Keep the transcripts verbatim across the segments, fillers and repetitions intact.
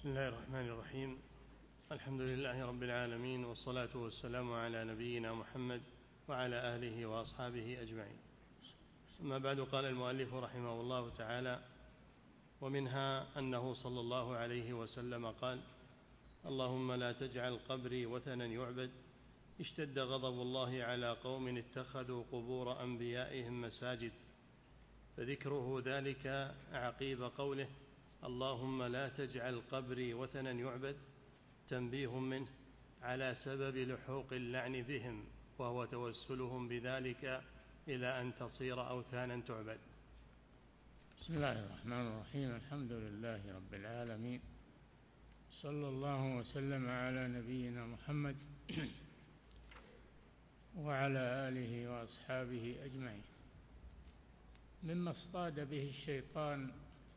بسم الله الرحمن الرحيم. الحمد لله رب العالمين، والصلاة والسلام على نبينا محمد وعلى آله وأصحابه أجمعين. أما بعد، قال المؤلف رحمه الله تعالى: ومنها أنه صلى الله عليه وسلم قال: اللهم لا تجعل قبري وثنا يعبد. اشتد غضب الله على قوم اتخذوا قبور أنبيائهم مساجد، فذكره ذلك عقيب قوله: اللهم لا تجعل قبري وثنا يعبد، تنبيه منه على سبب لحوق اللعن بهم، وهو توسلهم بذلك إلى أن تصير أوثانا تعبد. بسم الله الرحمن الرحيم. الحمد لله رب العالمين، صلى الله وسلم على نبينا محمد وعلى آله وأصحابه أجمعين. مما اصطاد به الشيطان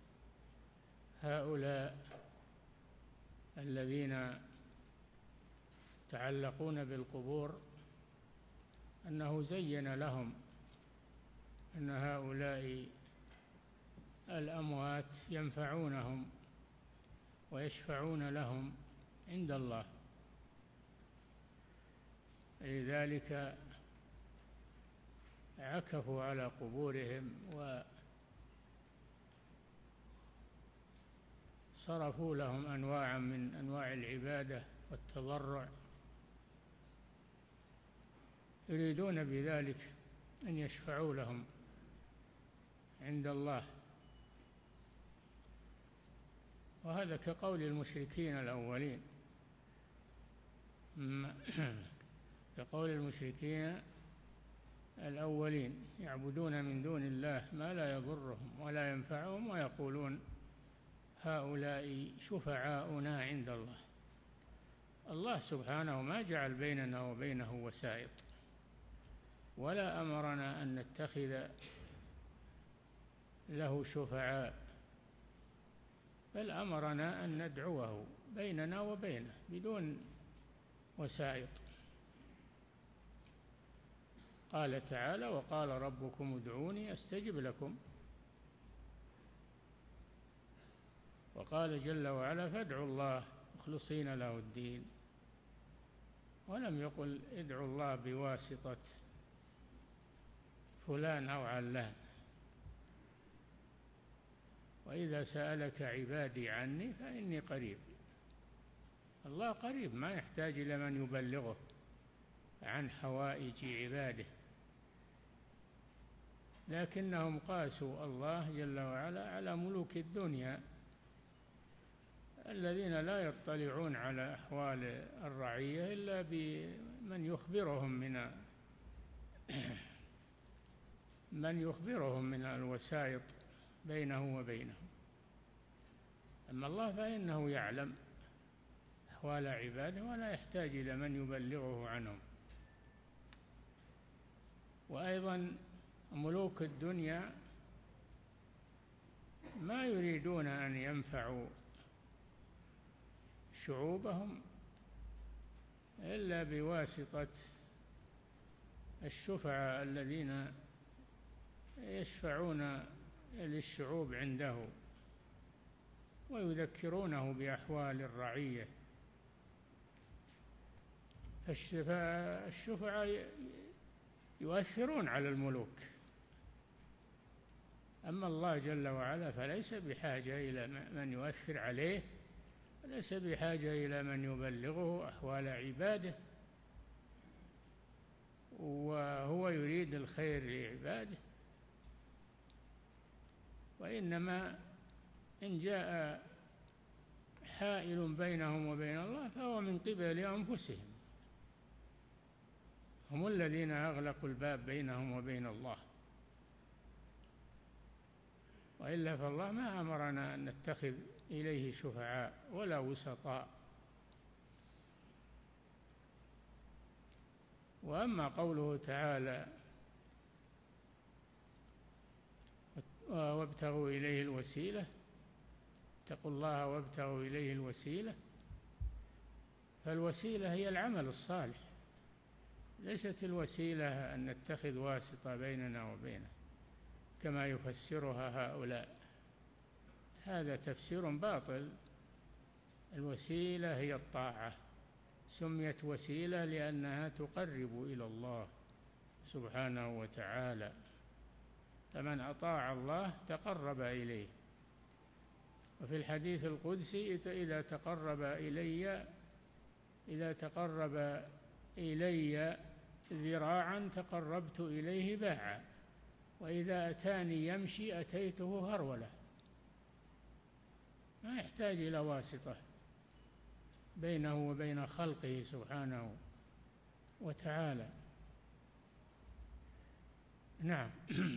هؤلاء الذين يتعلقون بالقبور أنه زين لهم أن هؤلاء الأموات ينفعونهم ويشفعون لهم عند الله، لذلك عكفوا على قبورهم وصرفوا لهم أنواعا من أنواع العبادة والتضرع، يريدون بذلك أن يشفعوا لهم عند الله. وهذا كقول المشركين الأولين كقول المشركين الأولين يعبدون من دون الله ما لا يضرهم ولا ينفعهم، ويقولون هؤلاء شفعاؤنا عند الله. الله سبحانه ما جعل بيننا وبينه وسائط، ولا أمرنا أن نتخذ له شفعاء، بل أمرنا أن ندعوه بيننا وبينه بدون وسائط. قال تعالى: وقال ربكم ادعوني أستجب لكم. وقال جل وعلا: فادعوا الله مخلصين له الدين. ولم يقل ادعوا الله بواسطة فلان أو علان. وإذا سألك عبادي عني فإني قريب. الله قريب، ما يحتاج إلى من يبلغه عن حوائج عباده، لكنهم قاسوا الله جل وعلا على ملوك الدنيا الذين لا يطلعون على أحوال الرعية إلا بمن يخبرهم من من يخبرهم من الوسائط بينه وبينهم. أما الله فإنه يعلم أحوال عباده ولا يحتاج إلى من يبلغه عنهم. وأيضا ملوك الدنيا ما يريدون أن ينفعوا شعوبهم إلا بواسطة الشفعاء الذين يشفعون للشعوب عنده ويذكرونه بأحوال الرعية. فالشفعاء يؤثرون على الملوك، أما الله جل وعلا فليس بحاجة إلى من يؤثر عليه، وليس بحاجة إلى من يبلغه أحوال عباده، وهو يريد الخير لعباده. وإنما إن جاء حائل بينهم وبين الله فهو من قبل أنفسهم، هم الذين أغلقوا الباب بينهم وبين الله، وإلا فالله ما أمرنا أن نتخذ إليه شفعاء ولا وسطاء. وأما قوله تعالى: وابتغوا إليه الوسيلة، اتقوا الله وابتغوا إليه الوسيلة، فالوسيلة هي العمل الصالح، ليست الوسيلة أن نتخذ واسطة بيننا وبينه كما يفسرها هؤلاء. هذا تفسير باطل الوسيلة هي الطاعة، سميت وسيلة لأنها تقرب إلى الله سبحانه وتعالى، فمن أطاع الله تقرب إليه. وفي الحديث القدسي إذا تقرب إلي إذا تقرب إلي ذراعا تقربت إليه باعا، وإذا أتاني يمشي أتيته هرولة. ما يحتاج إلى واسطة بينه وبين خلقه سبحانه وتعالى. نعم.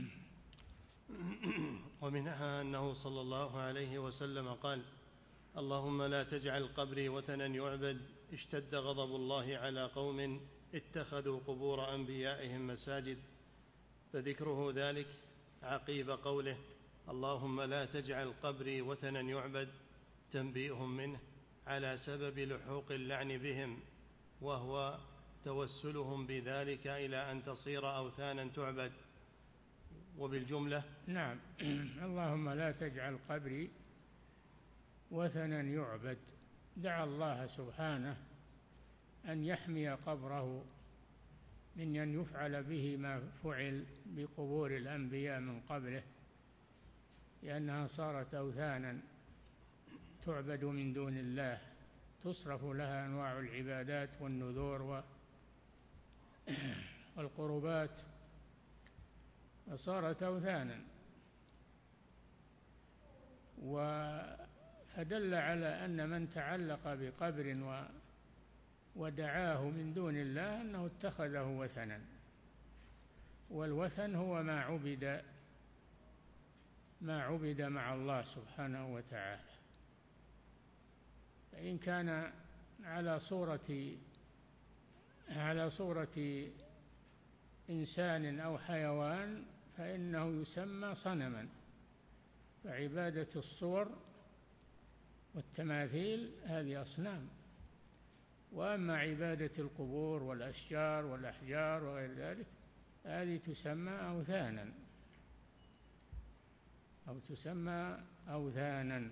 ومنها أنه صلى الله عليه وسلم قال: اللهم لا تجعل قبري وثنا يعبد، اشتد غضب الله على قوم اتخذوا قبور أنبيائهم مساجد. فذكره ذلك عقيب قوله: اللهم لا تجعل قبري وثنا يعبد، تنبيه منه على سبب لحوق اللعن بهم، وهو توسلهم بذلك إلى أن تصير أوثانا تعبد. وبالجملة نعم. اللهم لا تجعل قبري وثنا يعبد، دعا الله سبحانه أن يحمي قبره من أن يفعل به ما فعل بقبور الأنبياء من قبله، لأنها صارت أوثانا تعبد من دون الله، تصرف لها أنواع العبادات والنذور والقربات، وصارت أوثانا. فدل على أن من تعلق بقبر ودعاه من دون الله أنه اتخذه وثنا، والوثن هو ما عبد ما عبد مع الله سبحانه وتعالى. فإن كان على صورة على صورة إنسان أو حيوان فإنه يسمى صنما، فعبادة الصور والتماثيل هذه أصنام. وأما عبادة القبور والأشجار والأحجار وغير ذلك هذه تسمى أوثانا أو تسمى أوثانا.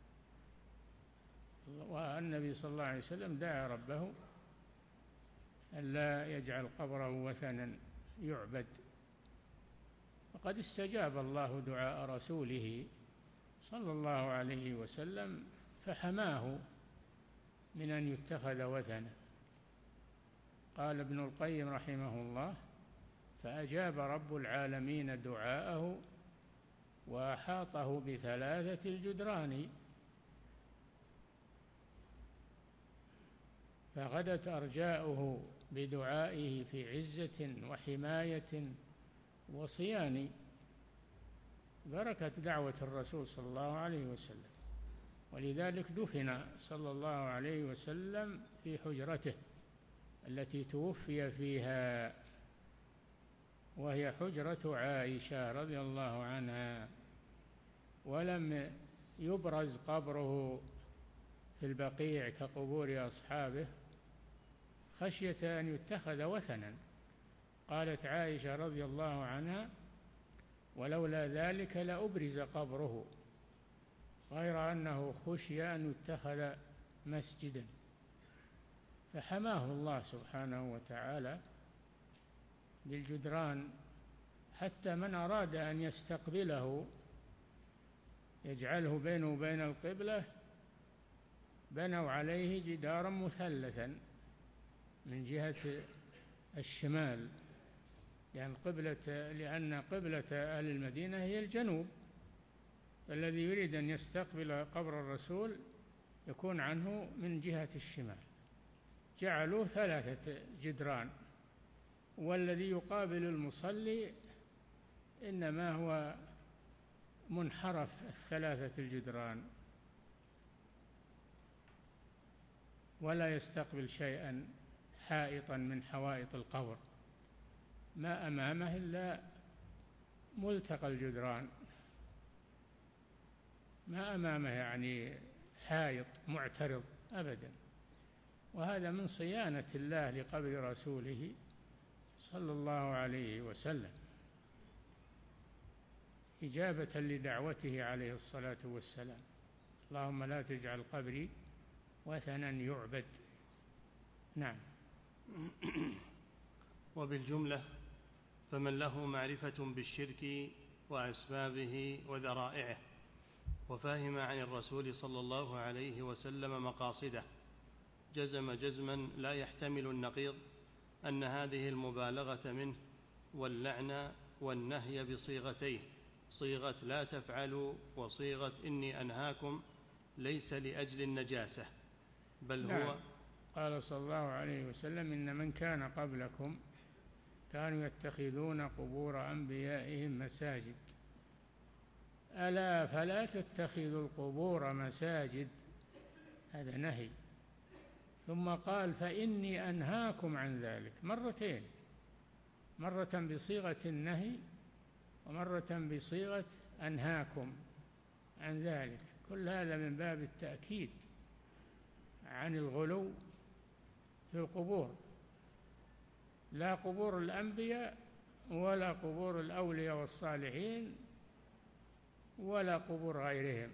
والنبي صلى الله عليه وسلم دعا ربه أن لا يجعل قبره وثنا يعبد، وقد استجاب الله دعاء رسوله صلى الله عليه وسلم فحماه من أن يتخذ وثنا. قال ابن القيم رحمه الله: فأجاب رب العالمين دعاءه وأحاطه بثلاثة الجدران، فغدت أرجاؤه بدعائه في عزة وحماية وصيان، بركة دعوة الرسول صلى الله عليه وسلم. ولذلك دفن صلى الله عليه وسلم في حجرته التي توفي فيها، وهي حجرة عائشة رضي الله عنها، ولم يبرز قبره في البقيع كقبور أصحابه خشية أن يتخذ وثنا. قالت عائشة رضي الله عنها: ولولا ذلك لأبرز قبره، غير أنه خشي أن يتخذ مسجدا، فحماه الله سبحانه وتعالى بالجدران، حتى من أراد أن يستقبله يجعله بينه وبين القبلة بنوا عليه جدارا مثلثا من جهة الشمال، لأن قبلة لأن قبلة أهل المدينة هي الجنوب، فالذي يريد أن يستقبل قبر الرسول يكون عنه من جهة الشمال. جعلوا ثلاثة جدران، والذي يقابل المصلي إنما هو منحرف الثلاثة الجدران، ولا يستقبل شيئا حائطا من حوائط القبر، ما أمامه إلا ملتقى الجدران، ما أمامه يعني حائط معترض أبدا. وهذا من صيانة الله لقبر رسوله صلى الله عليه وسلم، إجابة لدعوته عليه الصلاة والسلام: اللهم لا تجعل قبري وثنا يعبد. نعم. وبالجملة فمن له معرفة بالشرك وأسبابه وذرائعه وفهم عن الرسول صلى الله عليه وسلم مقاصده جزم جزما لا يحتمل النقيض أن هذه المبالغة منه واللعن والنهي بصيغتيه، صيغة لا تفعلوا وصيغة إني أنهاكم، ليس لأجل النجاسة بل نعم. هو قال صلى الله عليه وسلم إن من كان قبلكم كانوا يتخذون قبور أنبيائهم مساجد ألا فلا تتخذوا القبور مساجد، هذا نهي. ثم قال فإني أنهاكم عن ذلك مرتين، مرة بصيغة النهي ومرة بصيغة أنهاكم عن ذلك. كل هذا من باب التأكيد عن الغلو في القبور، لا قبور الأنبياء ولا قبور الأولياء والصالحين ولا قبور غيرهم،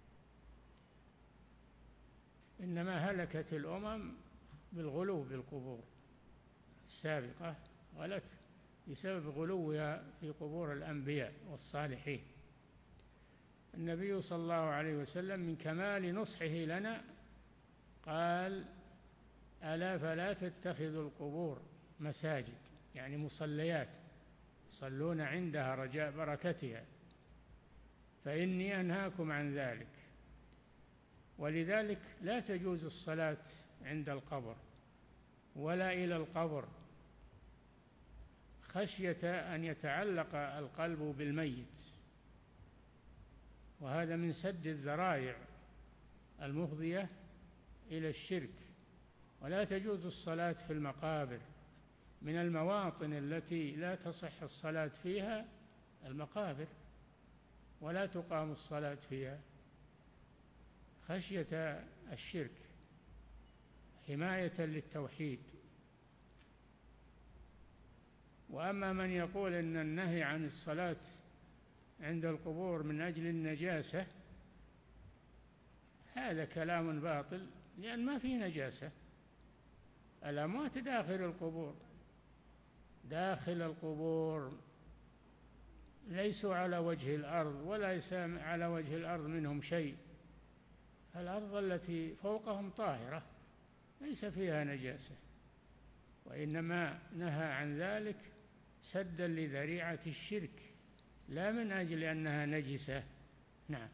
إنما هلكت الأمم بالغلو بالقبور السابقة، غلت بسبب غلوها في قبور الأنبياء والصالحين. النبي صلى الله عليه وسلم من كمال نصحه لنا قال ألا فلا تتخذوا القبور مساجد، يعني مصليات يصلون عندها رجاء بركتها، فإني أنهاكم عن ذلك. ولذلك لا تجوز الصلاة عند القبر ولا إلى القبر خشية أن يتعلق القلب بالميت، وهذا من سد الذرائع المفضية إلى الشرك. ولا تجوز الصلاة في المقابر، من المواطن التي لا تصح الصلاة فيها المقابر، ولا تقام الصلاة فيها خشية الشرك حماية للتوحيد. وأما من يقول إن النهي عن الصلاة عند القبور من أجل النجاسة، هذا كلام باطل، لأن ما في نجاسة، الأموات داخل القبور، داخل القبور ليسوا على وجه الأرض وليس على وجه الأرض منهم شيء، الأرض التي فوقهم طاهرة ليس فيها نجاسة، وإنما نهى عن ذلك سدا لذريعة الشرك لا من أجل أنها نجسة. نعم.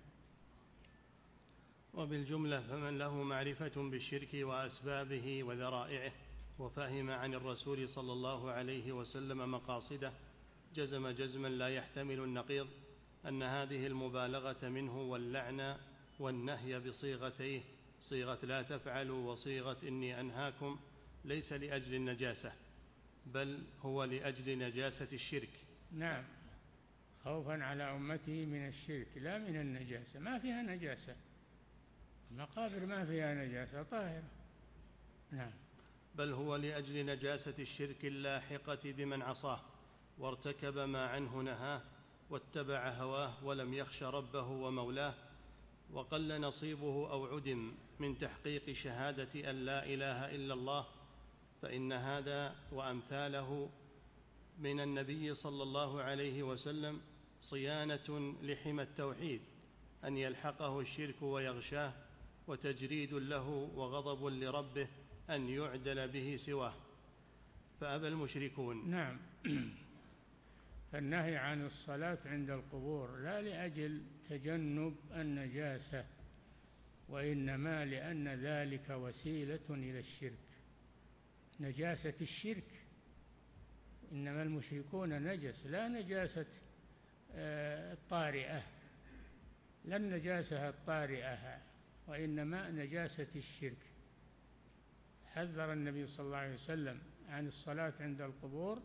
وبالجملة فمن له معرفة بالشرك وأسبابه وذرائعه وفهم عن الرسول صلى الله عليه وسلم مقاصده جزم جزما لا يحتمل النقيض أن هذه المبالغة منه واللعن والنهي بصيغتيه، صيغة لا تفعلوا وصيغة إني أنهاكم، ليس لأجل النجاسة بل هو لأجل نجاسة الشرك. نعم، خوفا على أمته من الشرك لا من النجاسة، ما فيها نجاسة، المقابر ما فيها نجاسة طاهرة. نعم. بل هو لأجل نجاسة الشرك اللاحقة بمن عصاه وارتكب ما عنه نهاه واتبع هواه ولم يخش ربه ومولاه، وقل نصيبه أو عدم من تحقيق شهادة أن لا إله إلا الله، فإن هذا وأمثاله من النبي صلى الله عليه وسلم صيانة لحمى التوحيد أن يلحقه الشرك ويغشاه، وتجريد له وغضب لربه أن يعدل به سواه، فأبى المشركون. نعم. فالنهي عن الصلاة عند القبور لا لأجل تجنب النجاسة، وإنما لأن ذلك وسيلة إلى الشرك، نجاسة الشرك. إنما المشركون نجس، لا نجاسة الطارئة، لا النجاسة الطارئة، وإنما نجاسة الشرك. حذر النبي صلى الله عليه وسلم عن الصلاة عند القبور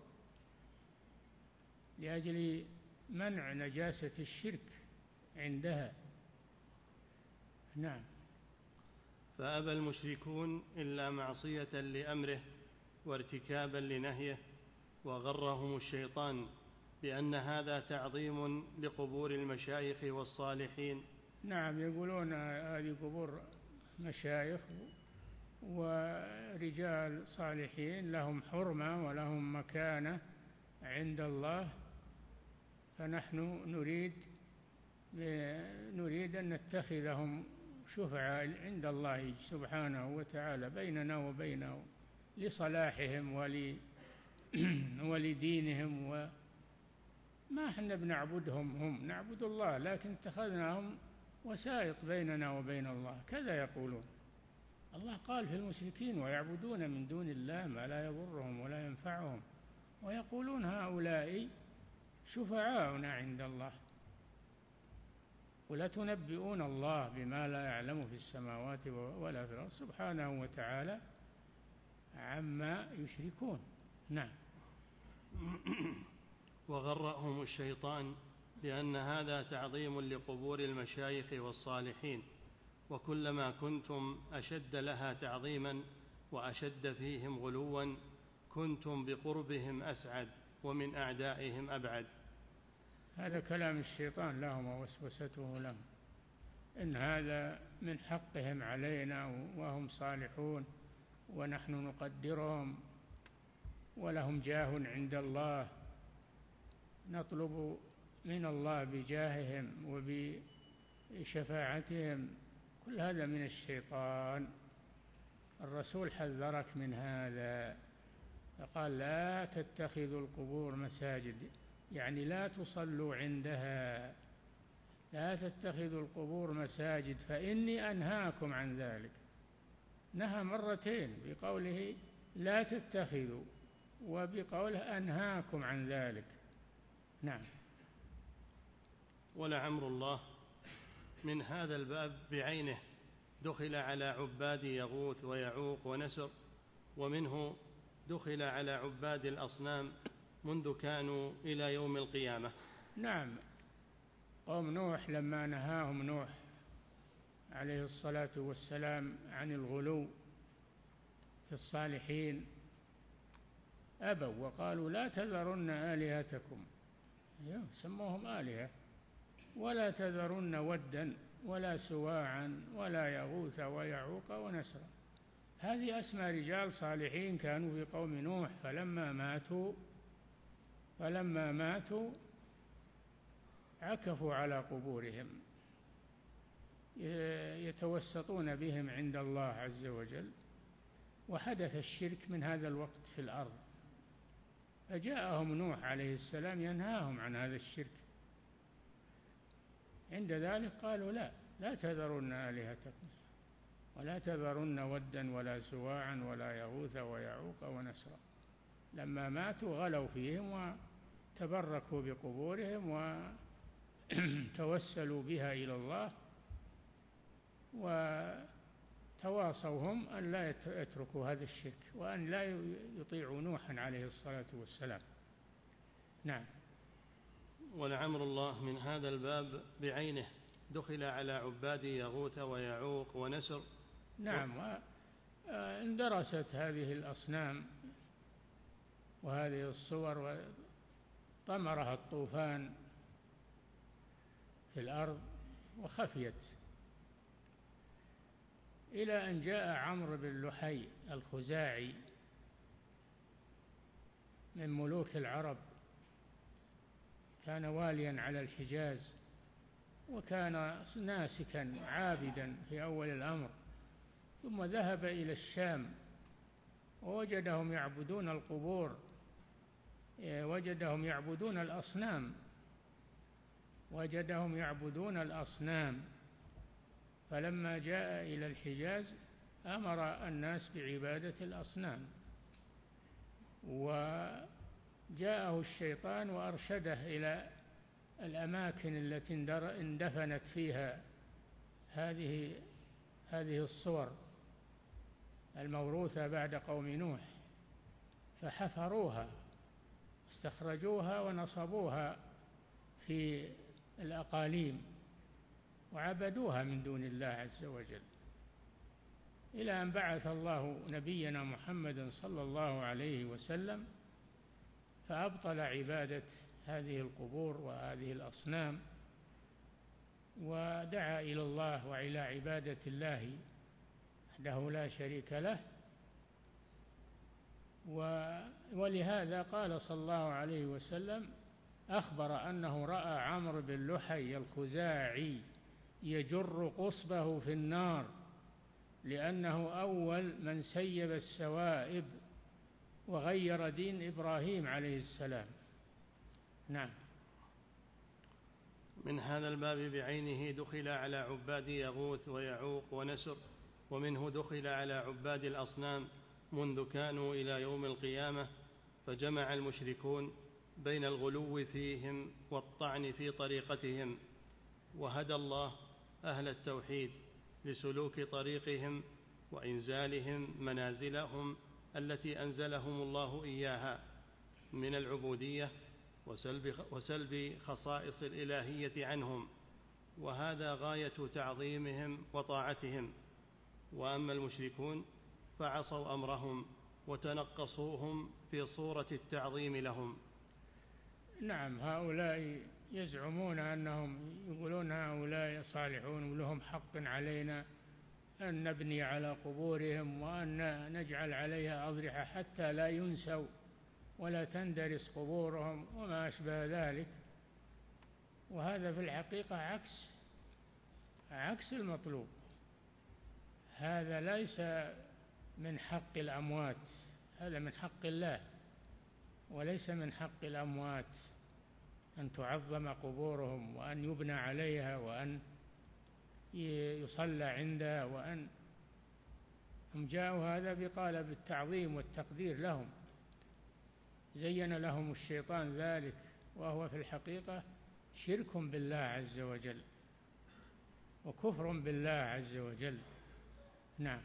لأجل منع نجاسة الشرك عندها. نعم. فأبى المشركون إلا معصية لأمره وارتكابا لنهيه، وغرهم الشيطان بأن هذا تعظيم لقبور المشايخ والصالحين. نعم، يقولون هذه قبور مشايخ ورجال صالحين لهم حرمة ولهم مكانة عند الله، فنحن نريد نريد أن نتخذهم شفعاء عند الله سبحانه وتعالى بيننا وبينهم لصلاحهم ولدينهم. وما احنا بنعبدهم هم، نعبد الله، لكن اتخذناهم وسائط بيننا وبين الله، كذا يقولون. الله قال في المشركين: ويعبدون من دون الله ما لا يضرهم ولا ينفعهم ويقولون هؤلاء شفعاؤنا عند الله. ولا تنبئون الله بما لا يعلم في السماوات ولا في الأرض سبحانه وتعالى عما يشركون. نعم. وغرهم الشيطان بأن هذا تعظيم لقبور المشايخ والصالحين، وكلما كنتم أشد لها تعظيما وأشد فيهم غلوا كنتم بقربهم أسعد ومن أعدائهم أبعد. هذا كلام الشيطان لهم ووسوسته لهم، إن هذا من حقهم علينا وهم صالحون ونحن نقدرهم ولهم جاه عند الله، نطلب من الله بجاههم وبشفاعتهم. كل هذا من الشيطان. الرسول حذرك من هذا فقال: لا تتخذوا القبور مساجد، يعني لا تصلوا عندها، لا تتخذوا القبور مساجد فإني أنهاكم عن ذلك. نهى مرتين، بقوله لا تتخذوا وبقوله أنهاكم عن ذلك. نعم. ولعمر الله من هذا الباب بعينه دخل على عباد يغوث ويعوق ونسر، ومنه دخل على عباد الأصنام منذ كانوا إلى يوم القيامة. نعم. قوم نوح لما نهاهم نوح عليه الصلاة والسلام عن الغلو في الصالحين أبوا وقالوا: لا تذرن آلهتكم، سموهم آلهة، ولا تذرن ودا ولا سواعا ولا يغوث ويعوق ونسرا. هذه أسماء رجال صالحين كانوا في قوم نوح، فلما ماتوا فلما ماتوا عكفوا على قبورهم يتوسطون بهم عند الله عز وجل، وحدث الشرك من هذا الوقت في الأرض، فجاءهم نوح عليه السلام ينهاهم عن هذا الشرك. عند ذلك قالوا: لا لا تذرن آلهتكم ولا تذرن ودا ولا سواعا ولا يغوث ويعوق ونسرا. لما ماتوا غلوا فيهم وتبركوا بقبورهم وتوسلوا بها إلى الله، وتواصوا هم أن لا يتركوا هذا الشرك وأن لا يطيعوا نوحا عليه الصلاة والسلام. نعم. ولعمر الله من هذا الباب بعينه دخل على عباد يغوث ويعوق ونسر. نعم. واندرست هذه الأصنام وهذه الصور وطمرها الطوفان في الأرض وخفيت، إلى أن جاء عمرو بن لحي الخزاعي من ملوك العرب، كان واليا على الحجاز وكان ناسكا عابدا في أول الأمر، ثم ذهب إلى الشام ووجدهم يعبدون القبور، وجدهم يعبدون الأصنام وجدهم يعبدون الأصنام فلما جاء إلى الحجاز أمر الناس بعبادة الأصنام، وجاءه الشيطان وأرشده إلى الأماكن التي اندفنت فيها هذه هذه الصور الموروثة بعد قوم نوح، فحفروها استخرجوها ونصبوها في الأقاليم وعبدوها من دون الله عز وجل، إلى أن بعث الله نبينا محمدا صلى الله عليه وسلم فأبطل عبادة هذه القبور وهذه الأصنام، ودعا إلى الله وإلى عبادة الله وحده لا شريك له. ولهذا قال صلى الله عليه وسلم أخبر أنه رأى عمرو بن لحي الخزاعي يجر قصبه في النار لأنه أول من سيب السوائب وغير دين إبراهيم عليه السلام. نعم. من هذا الباب بعينه دخل على عباد يغوث ويعوق ونسر، ومنه دخل على عباد الأصنام منذ كانوا إلى يوم القيامة، فجمع المشركون بين الغلو فيهم والطعن في طريقتهم، وهدى الله أهل التوحيد لسلوك طريقهم وإنزالهم منازلهم التي أنزلهم الله إياها من العبودية وسلب, وسلب خصائص الإلهية عنهم، وهذا غاية تعظيمهم وطاعتهم. وأما المشركون فعصوا أمرهم وتنقصوهم في صورة التعظيم لهم. نعم، هؤلاء يزعمون أنهم يقولون هؤلاء صالحون ولهم حق علينا أن نبني على قبورهم وأن نجعل عليها أضرحة حتى لا ينسوا ولا تندرس قبورهم وما أشبه ذلك. وهذا في الحقيقة عكس عكس المطلوب. هذا ليس من حق الأموات، هذا من حق الله، وليس من حق الأموات أن تعظم قبورهم وأن يبنى عليها وأن يصلى عندها. وأن هم جاءوا هذا بقالب التعظيم والتقدير لهم، زين لهم الشيطان ذلك، وهو في الحقيقة شرك بالله عز وجل وكفر بالله عز وجل. نعم.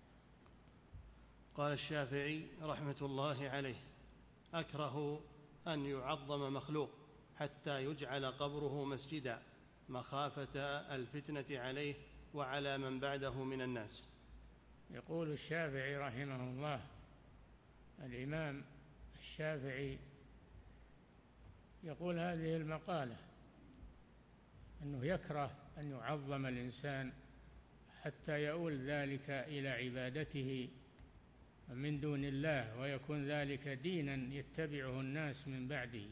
قال الشافعي رحمة الله عليه: أكره أن يعظم مخلوق حتى يجعل قبره مسجدا مخافة الفتنة عليه وعلى من بعده من الناس. يقول الشافعي رحمه الله، الإمام الشافعي يقول هذه المقالة أنه يكره أن يعظم الإنسان حتى يؤول ذلك إلى عبادته من دون الله ويكون ذلك دينا يتبعه الناس من بعده.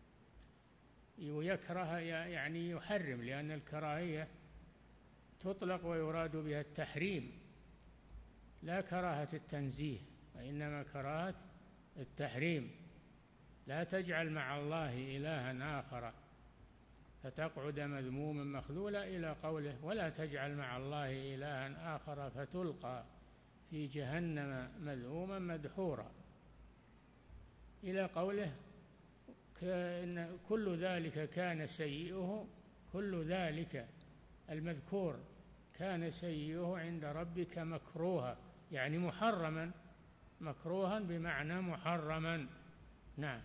ويكره يعني يحرم، لأن الكراهية تطلق ويراد بها التحريم لا كراهة التنزيه، وإنما كراهة التحريم. لا تجعل مع الله إلها آخر فتقعد مذموما مخذولا إلى قوله: ولا تجعل مع الله إلها آخر فتلقى في جهنم مذموما مدحورا، إلى قوله: كل ذلك كان سيئه، كل ذلك المذكور كان سيئه عند ربك مكروها، يعني محرما، مكروها بمعنى محرما. نعم.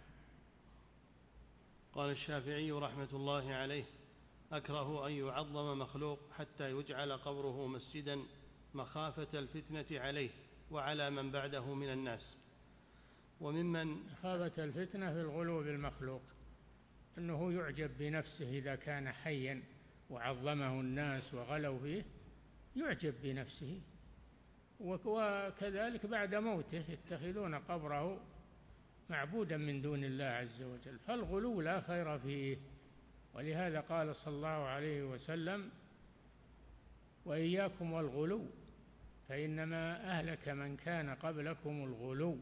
قال الشافعي رحمة الله عليه: أكره أن يعظم مخلوق حتى يجعل قبره مسجدا مخافة الفتنة عليه وعلى من بعده من الناس. وممن مخافة الفتنة في الغلو بالمخلوق، أنه يعجب بنفسه إذا كان حيا وعظمه الناس وغلوا فيه، يعجب بنفسه. وكذلك بعد موته يتخذون قبره معبودا من دون الله عز وجل، فالغلو لا خير فيه. ولهذا قال صلى الله عليه وسلم: وإياكم والغلو فإنما أهلك من كان قبلكم الغلو.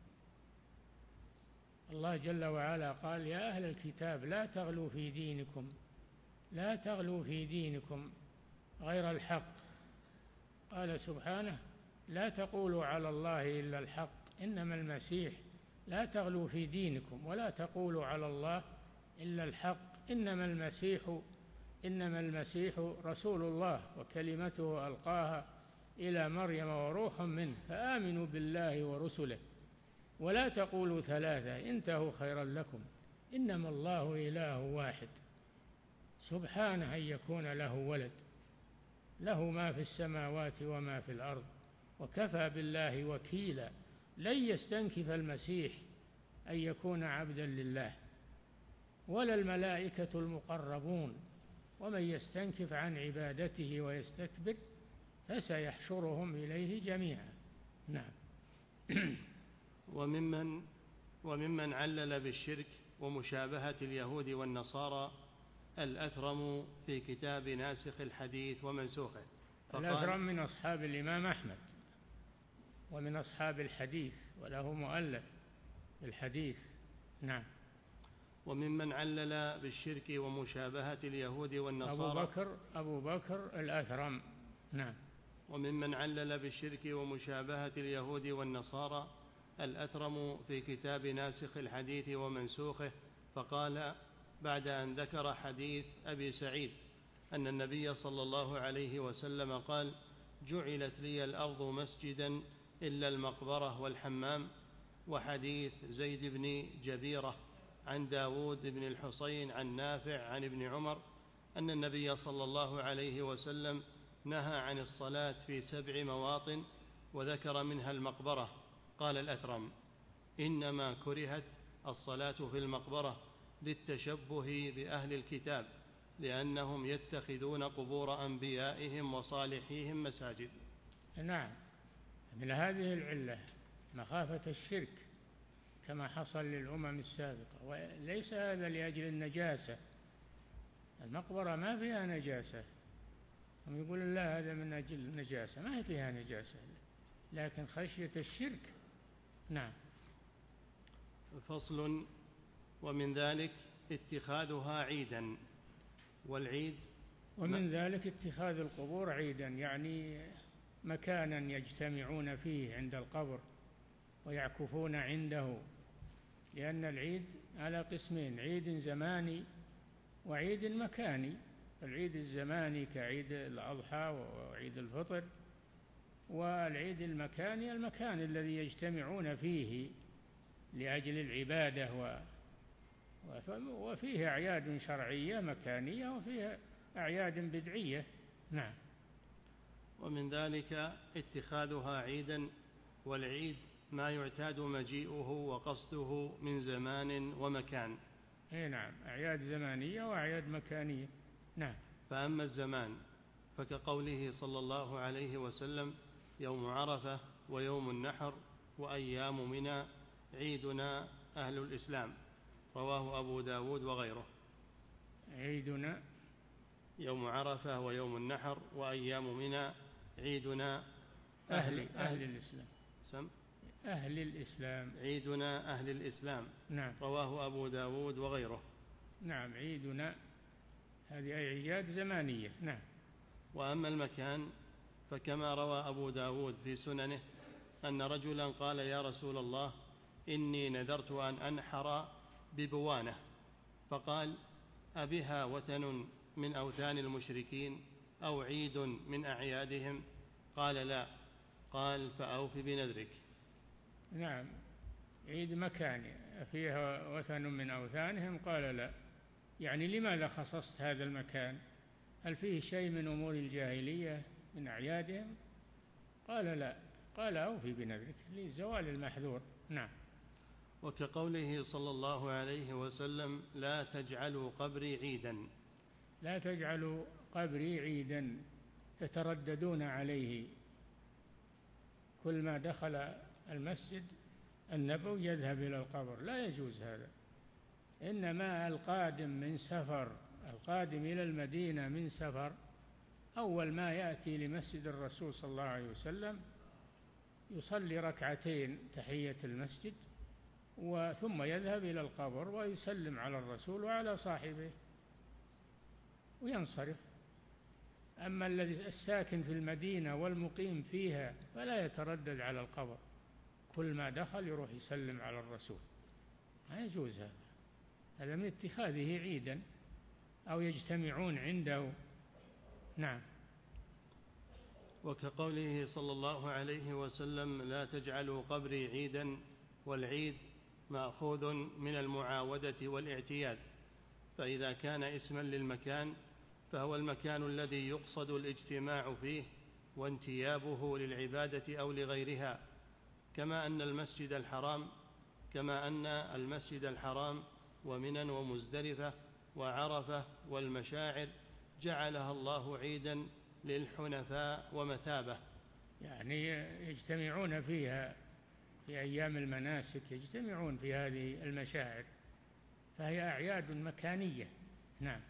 الله جل وعلا قال: يا أهل الكتاب لا تغلوا في دينكم، لا تغلوا في دينكم غير الحق. قال سبحانه: لا تقولوا على الله إلا الحق، إنما المسيح، لا تغلوا في دينكم ولا تقولوا على الله إلا الحق، إنما المسيح إنما المسيح رسول الله وكلمته ألقاها إلى مريم وروح منه، فآمنوا بالله ورسله ولا تقولوا ثلاثة انتهوا خيرا لكم، إنما الله إله واحد سبحانه أن يكون له ولد، له ما في السماوات وما في الأرض وكفى بالله وكيلا. لن يستنكف المسيح أن يكون عبدا لله ولا الملائكة المقربون، ومن يستنكف عن عبادته ويستكبر فسيحشرهم إليه جميعا. نعم. وممن وممن علل بالشرك ومشابهة اليهود والنصارى الأثرم في كتاب ناسخ الحديث ومنسوخه. الأثرم من أصحاب الإمام أحمد ومن أصحاب الحديث، وله مؤلف الحديث. نعم. وممن علل بالشرك ومشابهة اليهود والنصارى أبو بكر أبو بكر الأثرم. نعم. وممن علل بالشرك ومشابهة اليهود والنصارى الأثرم في كتاب ناسخ الحديث ومنسوخه، فقال بعد أن ذكر حديث أبي سعيد أن النبي صلى الله عليه وسلم قال: جعلت لي الأرض مسجدا إلا المقبرة والحمام، وحديث زيد بن جبيرة عن داود بن الحصين عن نافع عن ابن عمر أن النبي صلى الله عليه وسلم نهى عن الصلاة في سبع مواطن وذكر منها المقبرة. قال الأثرم: إنما كرهت الصلاة في المقبرة للتشبه بأهل الكتاب، لأنهم يتخذون قبور أنبيائهم وصالحيهم مساجد. نعم، من هذه العلة مخافة الشرك كما حصل للأمم السابقة، وليس هذا لأجل النجاسة. المقبرة ما فيها نجاسة، هم يقولون لا هذا من أجل النجاسة، ما هي فيها نجاسة، لكن خشية الشرك. نعم. فصل: ومن ذلك اتخاذها عيدا. والعيد ومن ذلك اتخاذ القبور عيدا، يعني مكانا يجتمعون فيه عند القبر ويعكفون عنده، لأن العيد على قسمين: عيد زماني وعيد مكاني. العيد الزماني كعيد الأضحى وعيد الفطر، والعيد المكاني المكان الذي يجتمعون فيه لأجل العبادة، و وفيه أعياد شرعية مكانية وفيه أعياد بدعية. نعم. ومن ذلك اتخاذها عيدا. والعيد ما يعتاد مجيئه وقصده من زمان ومكان. اي نعم، أعياد زمانية وأعياد مكانية. نعم. فأما الزمان فكقوله صلى الله عليه وسلم: يوم عرفة ويوم النحر وأيام منى عيدنا أهل الإسلام. رواه أبو داود وغيره. عيدنا يوم عرفة ويوم النحر وأيام منى عيدنا أهل, أهل, أهل الإسلام. سم أهل الإسلام. عيدنا أهل الإسلام. نعم. رواه أبو داود وغيره. نعم، عيدنا هذه أعياد زمانية. نعم. وأما المكان فكما روى أبو داود في سننه أن رجلا قال: يا رسول الله، إني نذرت أن أنحر ببوانة. فقال: أبها وثن من أوثان المشركين أو عيد من أعيادهم؟ قال: لا. قال: فأوف بنذرك. نعم، عيد مكاني فيها وثن من أوثانهم. قال: لا. يعني لماذا خصصت هذا المكان؟ هل فيه شيء من أمور الجاهلية من أعيادهم؟ قال: لا. قال: أوفي بنذرك لزوال المحذور. نعم. وكقوله صلى الله عليه وسلم: لا تجعلوا قبري عيدا. لا تجعلوا قبري عيدا تترددون عليه. كل ما دخل المسجد النبوي يذهب إلى القبر، لا يجوز هذا. إنما القادم من سفر، القادم إلى المدينة من سفر، أول ما يأتي لمسجد الرسول صلى الله عليه وسلم يصلي ركعتين تحية المسجد، وثم يذهب إلى القبر ويسلم على الرسول وعلى صاحبه وينصرف. أما الذي الساكن في المدينة والمقيم فيها فلا يتردد على القبر، كل ما دخل يروح يسلم على الرسول. لا يجوز هذا، هذا من اتخاذه عيدا أو يجتمعون عنده. نعم. وكقوله صلى الله عليه وسلم: لا تجعلوا قبري عيدا. والعيد مأخوذ من المعاودة والاعتياد، فإذا كان اسما للمكان فهو المكان الذي يقصد الاجتماع فيه وانتيابه للعبادة أو لغيرها، كما أن المسجد الحرام كما أن المسجد الحرام ومنى ومزدلفة وعرفة والمشاعر جعلها الله عيدا للحنفاء ومثابة. يعني يجتمعون فيها في أيام المناسك، يجتمعون في هذه المشاعر، فهي أعياد مكانية. نعم.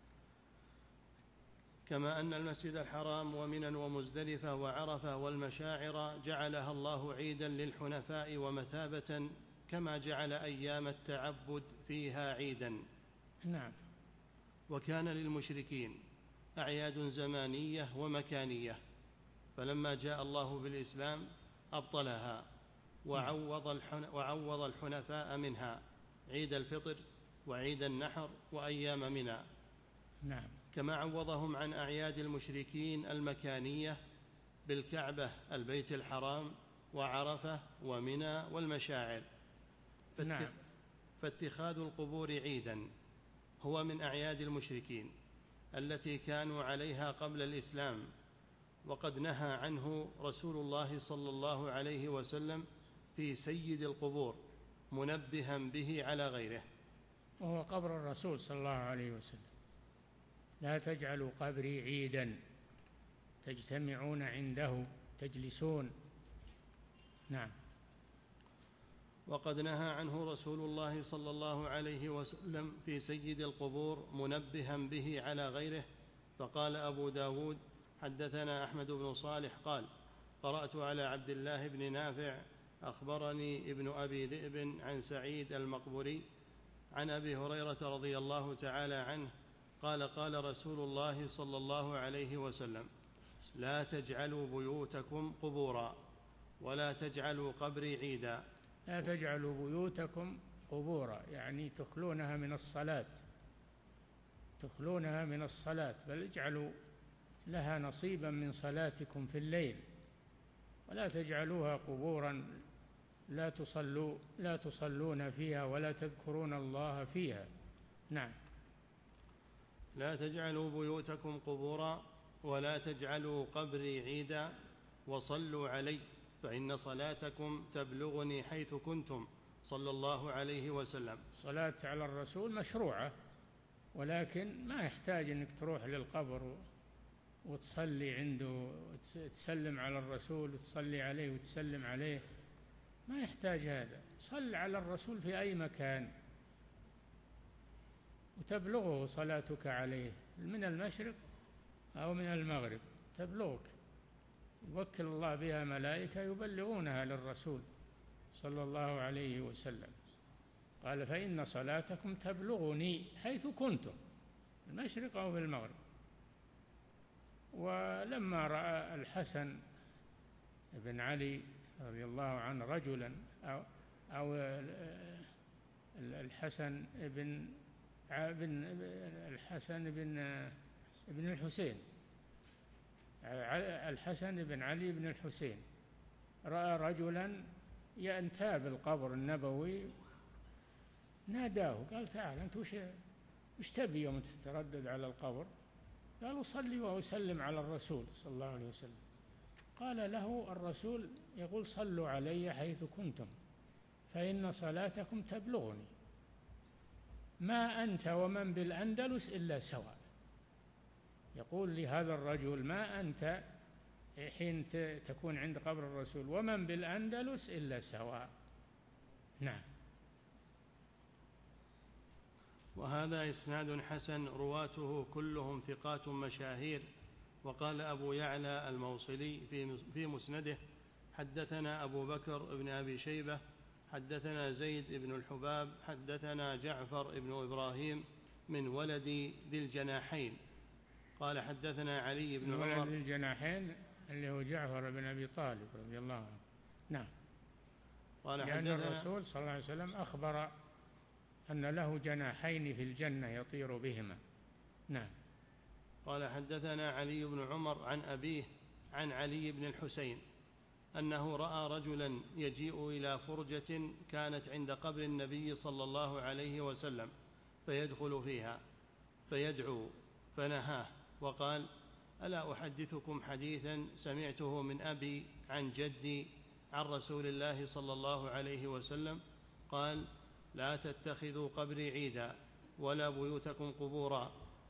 كما أن المسجد الحرام ومنى ومزدلفة وعرفة والمشاعر جعلها الله عيدا للحنفاء ومثابة، كما جعل أيام التعبد فيها عيدا. نعم. وكان للمشركين أعياد زمانية ومكانية، فلما جاء الله بالإسلام أبطلها وعوض, وعوض الحنفاء منها عيد الفطر وعيد النحر وأيام منى. نعم. كما عوضهم عن أعياد المشركين المكانية بالكعبة البيت الحرام وعرفة ومنى والمشاعر. نعم. فاتخاذ القبور عيدا هو من أعياد المشركين التي كانوا عليها قبل الإسلام، وقد نهى عنه رسول الله صلى الله عليه وسلم في سيد القبور منبها به على غيره، وهو قبر الرسول صلى الله عليه وسلم: لا تجعلوا قبري عيدا تجتمعون عنده تجلسون. نعم. وقد نهى عنه رسول الله صلى الله عليه وسلم في سيد القبور منبها به على غيره. فقال أبو داود: حدثنا أحمد بن صالح قال: قرأت على عبد الله بن نافع أخبرني ابن أبي ذئب عن سعيد المقبري عن أبي هريرة رضي الله تعالى عنه قال: قال رسول الله صلى الله عليه وسلم: لا تجعلوا بيوتكم قبورا ولا تجعلوا قبري عيدا. لا تجعلوا بيوتكم قبورا يعني تخلونها من الصلاة، تخلونها من الصلاة، بل اجعلوا لها نصيبا من صلاتكم في الليل، ولا تجعلوها قبورا لا تصلوا لا تصلون فيها ولا تذكرون الله فيها. نعم. لا تجعلوا بيوتكم قبورا ولا تجعلوا قبري عيدا وصلوا علي فإن صلاتكم تبلغني حيث كنتم صلى الله عليه وسلم. الصلاة على الرسول مشروعة، ولكن ما يحتاج أنك تروح للقبر وتصلي عنده وتسلم على الرسول وتصلي عليه وتسلم عليه، ما يحتاج هذا. صل على الرسول في أي مكان وتبلغه صلاتك عليه من المشرق أو من المغرب، تبلغك، يوكل الله بها ملائكة يبلغونها للرسول صلى الله عليه وسلم. قال: فإن صلاتكم تبلغني حيث كنتم، المشرق أو في المغرب. ولما رأى الحسن بن علي رضي الله عنه رجلا أو, أو الحسن بن الحسن بن ابن الحسين الحسن بن علي بن الحسين رأى رجلا ينتاب القبر النبوي، ناداه قال: تعال أنت وش تبي يوم تتردد على القبر؟ قال: أصلي وأسلم على الرسول صلى الله عليه وسلم. قال له الرسول يقول: صلوا علي حيث كنتم فإن صلاتكم تبلغني، ما أنت ومن بالأندلس إلا سواء. يقول لهذا الرجل: ما أنت حين تكون عند قبر الرسول ومن بالأندلس إلا سواء. نعم. وهذا إسناد حسن رواته كلهم ثقات مشاهير. وقال أبو يعلى الموصلي في مسنده: حدثنا أبو بكر بن أبي شيبة حدثنا زيد بن الحباب حدثنا جعفر بن إبراهيم من ولد ذي الجناحين قال: حدثنا علي بن عمر. ولد ذي الجناحين اللي هو جعفر بن أبي طالب رضي الله عنه. نعم. قال: لأن الرسول صلى الله عليه وسلم أخبر أن له جناحين في الجنة يطير بهما. نعم. قال: حدثنا علي بن عمر عن أبيه عن علي بن الحسين أنه رأى رجلا يجيء إلى فرجة كانت عند قبر النبي صلى الله عليه وسلم فيدخل فيها فيدعو، فنهاه وقال: ألا أحدثكم حديثا سمعته من أبي عن جدي عن رسول الله صلى الله عليه وسلم قال: لا تتخذوا قبري عيدا ولا بيوتكم قبورا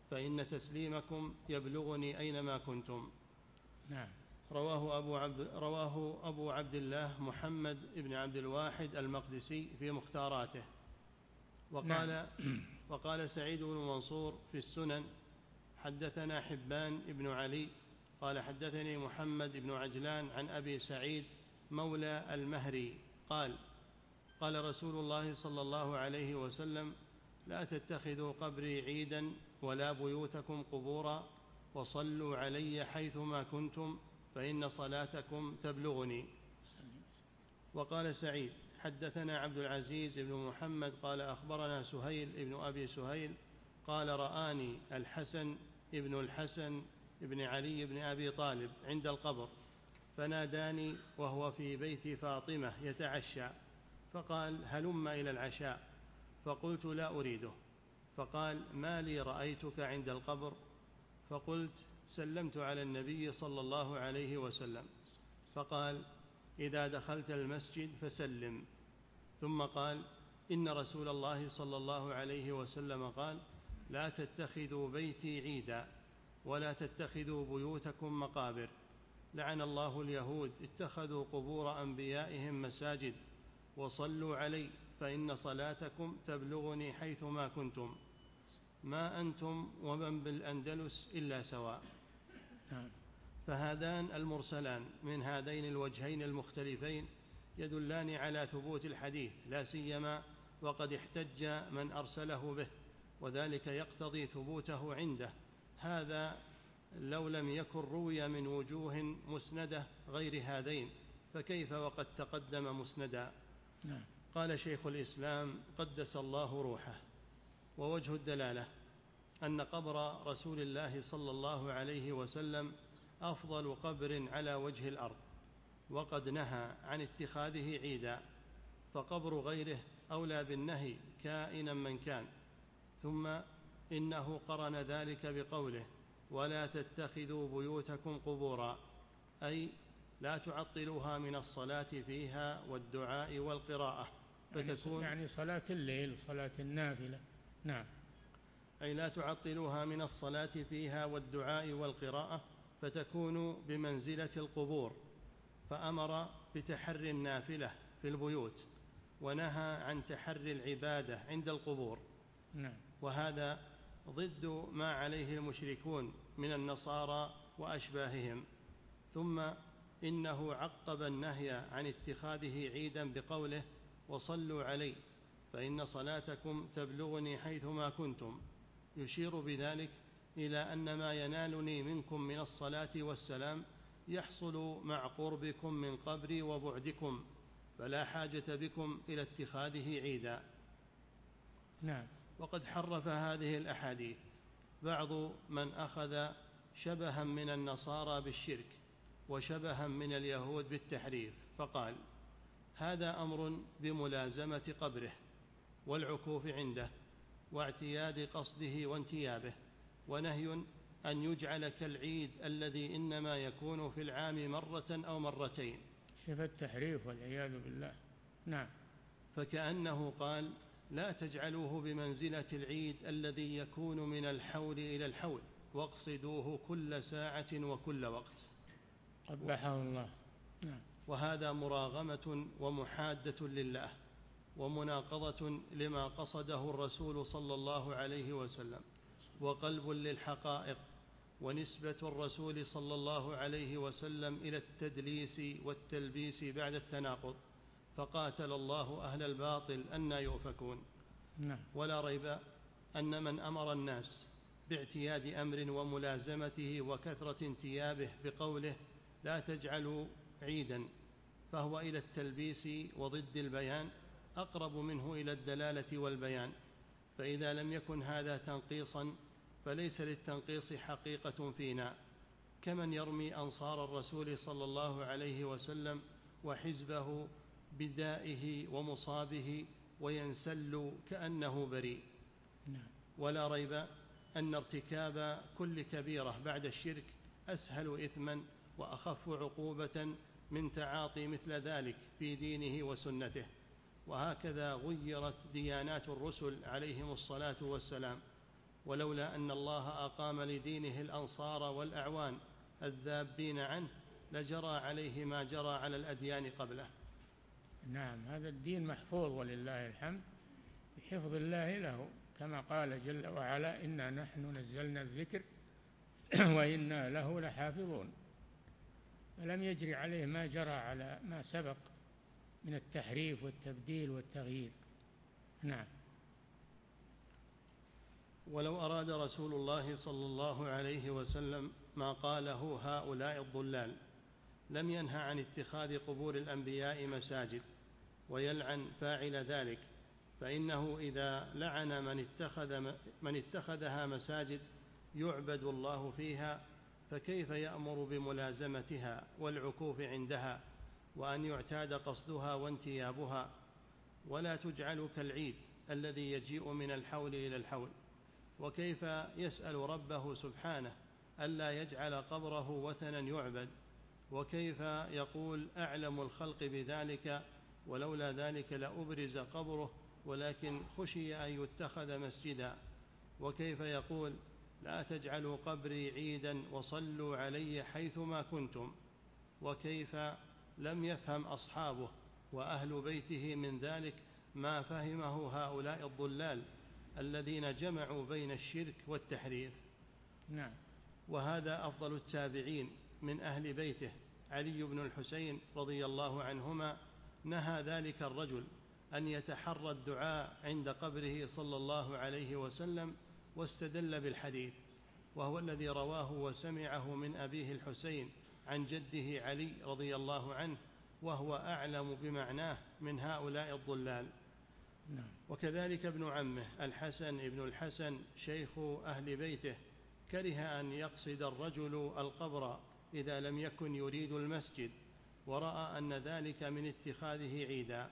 فإن تسليمكم يبلغني أينما كنتم. نعم. رواه أبو عبد, رواه أبو عبد الله محمد بن عبد الواحد المقدسي في مختاراته. وقال, نعم. وقال سعيد بن منصور في السنن: حدثنا حبان بن علي قال حدثني محمد بن عجلان عن أبي سعيد مولى المهري قال: قال رسول الله صلى الله عليه وسلم: لا تتخذوا قبري عيدا ولا بيوتكم قبورا، وصلوا علي حيثما كنتم فإن صلاتكم تبلغني. وقال سعيد: حدثنا عبد العزيز بن محمد قال أخبرنا سهيل بن أبي سهيل قال: رآني الحسن ابن الحسن ابن علي بن أبي طالب عند القبر، فناداني وهو في بيت فاطمة يتعشى، فقال: هلم إلى العشاء. فقلت: لا أريده. فقال: ما لي رأيتك عند القبر؟ فقلت: سلمت على النبي صلى الله عليه وسلم. فقال: إذا دخلت المسجد فسلم. ثم قال: إن رسول الله صلى الله عليه وسلم قال: لا تتخذوا بيتي عيدا ولا تتخذوا بيوتكم مقابر، لعن الله اليهود اتخذوا قبور أنبيائهم مساجد، وصلوا علي فإن صلاتكم تبلغني حيثما كنتم، ما أنتم ومن بالأندلس إلا سواء. فهذان المرسلان من هذين الوجهين المختلفين يدلان على ثبوت الحديث، لا سيما وقد احتج من أرسله به، وذلك يقتضي ثبوته عنده. هذا لو لم يكن روي من وجوه مسندة غير هذين، فكيف وقد تقدم مسندا؟ قال شيخ الإسلام قدس الله روحه: ووجه الدلالة أن قبر رسول الله صلى الله عليه وسلم أفضل قبر على وجه الأرض، وقد نهى عن اتخاذه عيدا، فقبر غيره أولى بالنهي كائنا من كان. ثم إنه قرن ذلك بقوله: ولا تتخذوا بيوتكم قبورا، أي لا تعطلوها من الصلاة فيها والدعاء والقراءة، فتكون يعني صلاة الليل صلاة النافلة. نعم. أي لا تعطلوها من الصلاة فيها والدعاء والقراءة، فتكون بمنزلة القبور، فأمر بتحري النافلة في البيوت، ونهى عن تحري العبادة عند القبور. نعم. وهذا ضد ما عليه المشركون من النصارى وأشباههم. ثم إنه عقب النهي عن اتخاذه عيدا بقوله: وصلوا علي فإن صلاتكم تبلغني حيثما كنتم، يشير بذلك إلى أن ما ينالني منكم من الصلاة والسلام يحصل مع قربكم من قبري وبعدكم، فلا حاجة بكم إلى اتخاذه عيدا. نعم. وقد حرف هذه الأحاديث بعض من أخذ شبها من النصارى بالشرك وشبها من اليهود بالتحريف، فقال: هذا أمر بملازمة قبره والعكوف عنده واعتياد قصده وانتيابه، ونهي أن يجعل كالعيد الذي إنما يكون في العام مرة أو مرتين. شوف التحريف والعياذ بالله. نعم. فكأنه قال: لا تجعلوه بمنزلة العيد الذي يكون من الحول إلى الحول، واقصدوه كل ساعة وكل وقت. قبحه الله. نعم. وهذا مراغمة ومحادة لله، ومناقضة لما قصده الرسول صلى الله عليه وسلم، وقلب للحقائق، ونسبة الرسول صلى الله عليه وسلم إلى التدليس والتلبيس بعد التناقض، فقاتل الله أهل الباطل أن يؤفكون. نعم. ولا ريب أن من أمر الناس باعتياد أمر وملازمته وكثرة انتيابه بقوله: لا تجعلوا عيدا، فهو إلى التلبيس وضد البيان أقرب منه إلى الدلالة والبيان. فإذا لم يكن هذا تنقيصا فليس للتنقيص حقيقة فينا، كمن يرمي أنصار الرسول صلى الله عليه وسلم وحزبه بدائه ومصابه وينسل كأنه بريء. ولا ريب أن ارتكاب كل كبيرة بعد الشرك أسهل إثما وأخف عقوبة من تعاطي مثل ذلك في دينه وسنته. وهكذا غيرت ديانات الرسل عليهم الصلاة والسلام، ولولا أن الله أقام لدينه الأنصار والأعوان الذابين عنه لجرى عليه ما جرى على الأديان قبله. نعم، هذا الدين محفوظ ولله الحمد بحفظ الله له، كما قال جل وعلا: إنا نحن نزلنا الذكر وإنا له لحافظون. فلم يجري عليه ما جرى على ما سبق من التحريف والتبديل والتغيير. نعم. ولو أراد رسول الله صلى الله عليه وسلم ما قاله هؤلاء الضلال لم ينهى عن اتخاذ قبور الأنبياء مساجد ويلعن فاعل ذلك، فإنه إذا لعن من اتخذ من اتخذها مساجد يعبد الله فيها، فكيف يأمر بملازمتها والعكوف عندها وأن يعتاد قصدها وانتيابها، ولا تجعل كالعيد الذي يجيء من الحول إلى الحول؟ وكيف يسأل ربه سبحانه ألا يجعل قبره وثنا يعبد؟ وكيف يقول أعلم الخلق بذلك ولولا ذلك لأبرز قبره ولكن خشي أن يتخذ مسجدا؟ وكيف يقول لا تجعلوا قبري عيدا وصلوا علي حيثما كنتم؟ وكيف لم يفهم أصحابه وأهل بيته من ذلك ما فهمه هؤلاء الضلال الذين جمعوا بين الشرك والتحريف؟ نعم. وهذا أفضل التابعين من أهل بيته علي بن الحسين رضي الله عنهما نهى ذلك الرجل أن يتحرى الدعاء عند قبره صلى الله عليه وسلم، واستدل بالحديث، وهو الذي رواه وسمعه من أبيه الحسين عن جده علي رضي الله عنه، وهو أعلم بمعناه من هؤلاء الضلال. نعم. وكذلك ابن عمه الحسن ابن الحسن شيخ أهل بيته كره أن يقصد الرجل القبر إذا لم يكن يريد المسجد، ورأى أن ذلك من اتخاذه عيدا.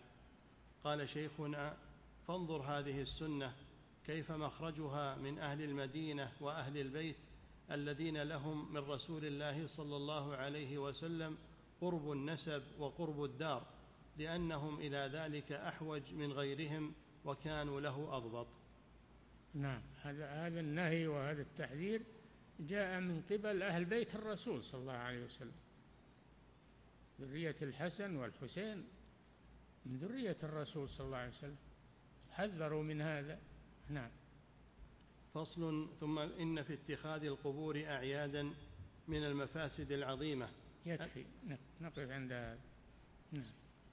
قال شيخنا: فانظر هذه السنة كيف مخرجها من أهل المدينة وأهل البيت الذين لهم من رسول الله صلى الله عليه وسلم قرب النسب وقرب الدار، لأنهم إلى ذلك أحوج من غيرهم وكانوا له أضبط. نعم. هذا هذا النهي وهذا التحذير جاء من قبل أهل بيت الرسول صلى الله عليه وسلم، ذرية الحسن والحسين من ذرية الرسول صلى الله عليه وسلم، حذروا من هذا. نعم. فصل. ثم إن في اتخاذ القبور أعيادا من المفاسد العظيمة. يكفي نقف عند هذا. نعم.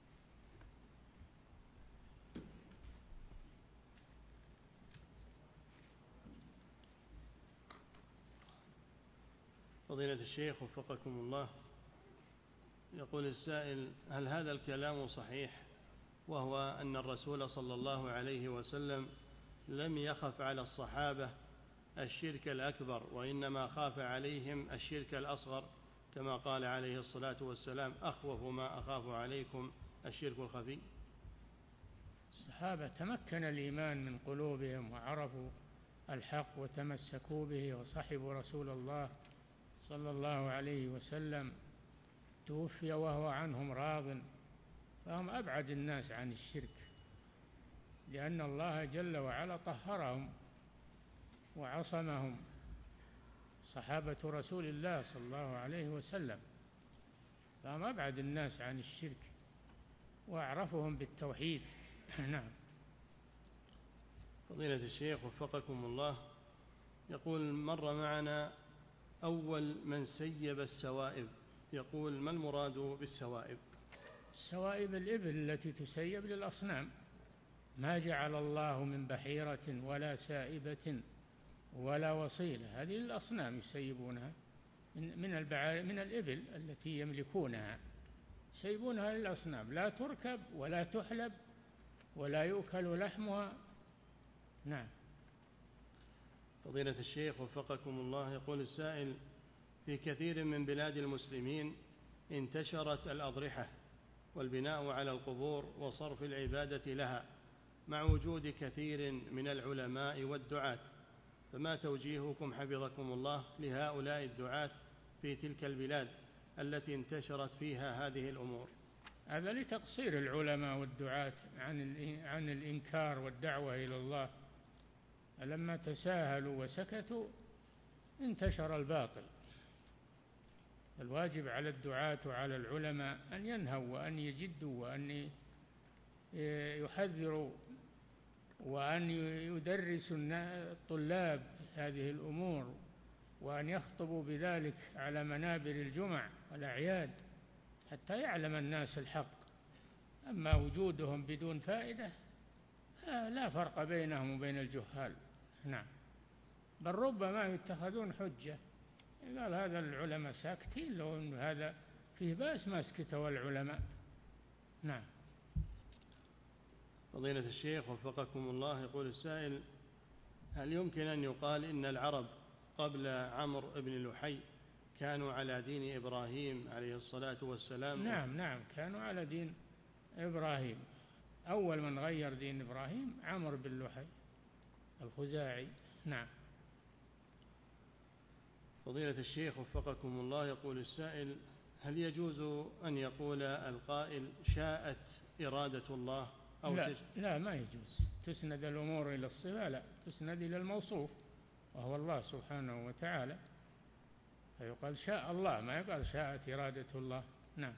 فضيلة الشيخ وفقكم الله، يقول السائل: هل هذا الكلام صحيح، وهو أن الرسول صلى الله عليه وسلم لم يخف على الصحابة الشرك الأكبر وإنما خاف عليهم الشرك الأصغر، كما قال عليه الصلاة والسلام: أخوف ما أخاف عليكم الشرك الخفي؟ الصحابة تمكن الإيمان من قلوبهم وعرفوا الحق وتمسكوا به وصحبوا رسول الله صلى الله عليه وسلم، توفي وهو عنهم راض، فهم أبعد الناس عن الشرك، لأن الله جل وعلا طهرهم وعصمهم، صحابة رسول الله صلى الله عليه وسلم، فهم أبعد الناس عن الشرك وأعرفهم بالتوحيد. نعم. فضيلة الشيخ وفقكم الله، يقول: مر معنا أول من سيب السوائب، يقول: ما المراد بالسوائب؟ السوائب الإبل التي تسيب للأصنام، ما جعل الله من بحيرة ولا سائبة ولا وصيلة، هذه الأصنام يسيبونها من من البعار من الإبل التي يملكونها، يسيبونها للأصنام، لا تركب ولا تحلب ولا يؤكل لحمها. نعم. فضيلة الشيخ وفقكم الله، يقول السائل: في كثير من بلاد المسلمين انتشرت الأضرحة والبناء على القبور وصرف العبادة لها مع وجود كثير من العلماء والدعاة، فما توجيهكم حفظكم الله لهؤلاء الدعاة في تلك البلاد التي انتشرت فيها هذه الأمور؟ هذا لتقصير العلماء والدعاة عن عن الإنكار والدعوة إلى الله، فلما تساهلوا وسكتوا انتشر الباطل. الواجب على الدعاة وعلى العلماء أن ينهوا وأن يجدوا وأن يحذروا وأن يدرسوا الطلاب هذه الأمور، وأن يخطبوا بذلك على منابر الجمع والأعياد حتى يعلم الناس الحق. أما وجودهم بدون فائدة لا فرق بينهم وبين الجهال. نعم، بل ربما يتخذون حجة، قال هذا العلماء ساكتين، لو أن هذا فيه بأس ما سكتوا العلماء. نعم. فضيلة الشيخ وفقكم الله، يقول السائل: هل يمكن أن يقال إن العرب قبل عمرو بن لحي كانوا على دين إبراهيم عليه الصلاة والسلام؟ نعم نعم، كانوا على دين إبراهيم. أول من غير دين إبراهيم عمرو بن لحي الخزاعي. نعم. فضيلة الشيخ وفقكم الله، يقول السائل: هل يجوز أن يقول القائل شاءت إرادة الله أو لا, تج... لا ما يجوز تسند الأمور إلى الصفة، لا، تسند إلى الموصوف وهو الله سبحانه وتعالى، فيقال شاء الله، ما يقال شاءت إرادة الله. نعم.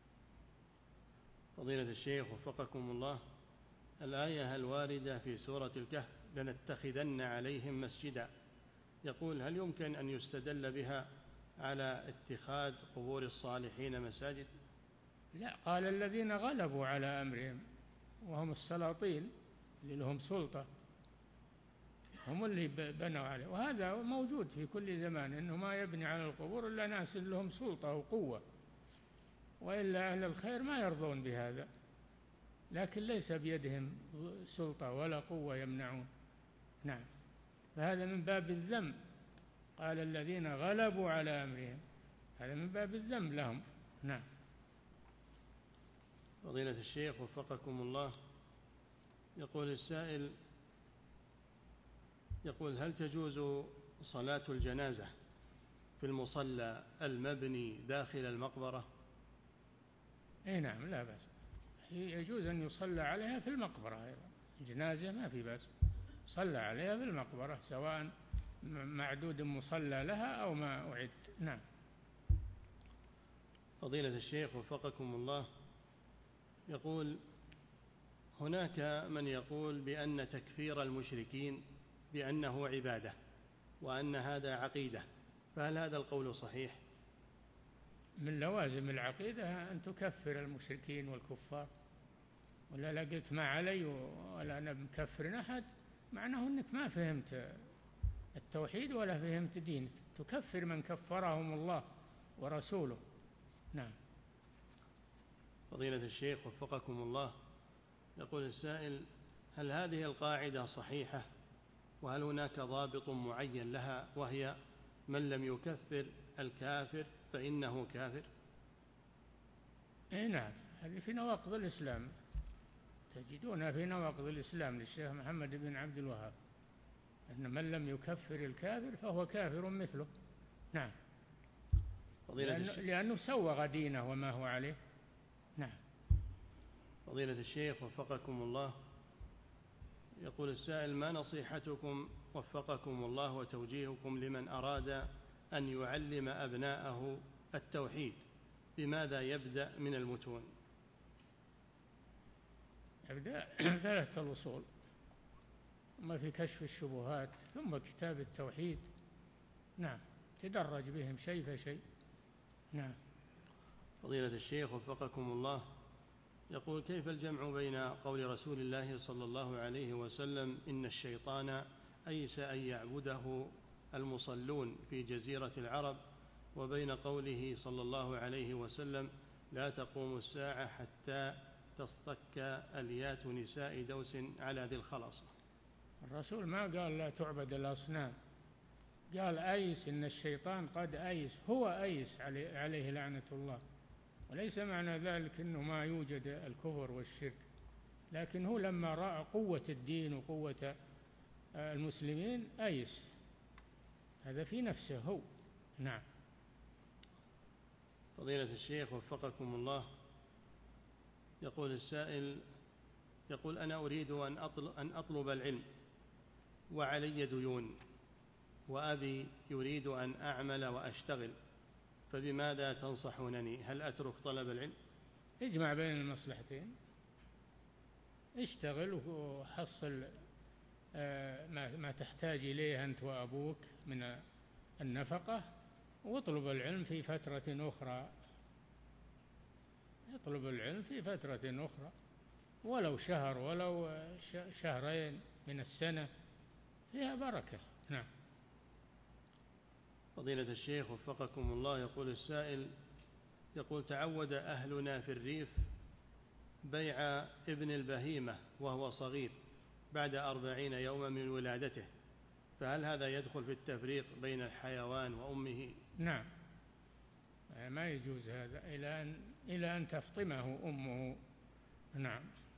فضيلة الشيخ وفقكم الله، الآية الواردة في سورة الكهف: لنتخذن عليهم مسجدا، يقول هل يمكن أن يستدل بها على اتخاذ قبور الصالحين مساجد؟ لا، قال الذين غلبوا على أمرهم وهم السلاطين اللي لهم سلطة، هم اللي بنوا عليه، وهذا موجود في كل زمان، إنه ما يبني على القبور إلا ناس لهم سلطة وقوة، وإلا أهل الخير ما يرضون بهذا، لكن ليس بيدهم سلطة ولا قوة يمنعون. نعم. فهذا من باب الذم، قال الذين غلبوا على أمرهم، هذا من باب الذم لهم. نعم. فضيلة الشيخ وفقكم الله، يقول السائل: يقول هل تجوز صلاة الجنازة في المصلى المبني داخل المقبرة؟ اي نعم، لا بأس، يجوز أن يصلى عليها في المقبرة أيضا، الجنازة ما في بأس، صلى عليها في المقبرة سواء معدود مصلى لها أو ما أعد. نعم. فضيلة الشيخ وفقكم الله، يقول هناك من يقول بأن تكفير المشركين بأنه عبادة وأن هذا عقيدة، فهل هذا القول صحيح؟ من لوازم العقيدة أن تكفر المشركين والكفار، ولا لا قلت ما علي ولا أنا مكفر أحد، معناه أنك ما فهمت التوحيد ولا فهمت دينك، تكفر من كفرهم الله ورسوله. نعم. فضيلة الشيخ وفقكم الله، يقول السائل: هل هذه القاعدة صحيحة؟ وهل هناك ضابط معين لها وهي من لم يكفر الكافر فإنه كافر؟ اي نعم، هذه في نواقض الإسلام، تجدونها في نواقض الإسلام للشيخ محمد بن عبد الوهاب، أن من لم يكفر الكافر فهو كافر مثله. نعم. لأنه, لأنه سوغ دينه وما هو عليه. نعم. فضيلة الشيخ وفقكم الله، يقول السائل: ما نصيحتكم وفقكم الله وتوجيهكم لمن أراد أن يعلم أبناءه التوحيد، بماذا يبدأ من المتون؟ يبدأ ثلاثة الأصول، ثم في كشف الشبهات، ثم كتاب التوحيد. نعم، تدرج بهم شيء فشيء. نعم. فضيلة الشيخ وفقكم الله، يقول كيف الجمع بين قول رسول الله صلى الله عليه وسلم: إن الشيطان أيس أن يعبده المصلون في جزيرة العرب، وبين قوله صلى الله عليه وسلم: لا تقوم الساعة حتى تصطك أليات نساء دوس على ذي الخلص؟ الرسول ما قال لا تعبد الأصنام، قال أيس، إن الشيطان قد أيس، هو أيس عليه لعنة الله، وليس معنى ذلك أنه ما يوجد الكفر والشرك، لكن هو لما رأى قوة الدين وقوة المسلمين أيس، هذا في نفسه هو. نعم. فضيلة الشيخ وفقكم الله، يقول السائل: يقول أنا أريد أن أطلب العلم وعلي ديون وأبي يريد أن أعمل وأشتغل، فبماذا تنصحونني؟ هل أترك طلب العلم؟ اجمع بين المصلحتين، اشتغل وحصل ما تحتاج إليه أنت وأبوك من النفقة، واطلب العلم في فترة أخرى، اطلب العلم في فترة أخرى ولو شهر ولو شهرين من السنة، فيها بركة. نعم. فضيلة الشيخ وفقكم الله، يقول السائل، يقول: تعود أهلنا في الريف بيع ابن البهيمة وهو صغير بعد أربعين يوما من ولادته، فهل هذا يدخل في التفريق بين الحيوان وأمه؟ نعم، ما يجوز هذا إلى أن, إلى أن تفطمه أمه. نعم.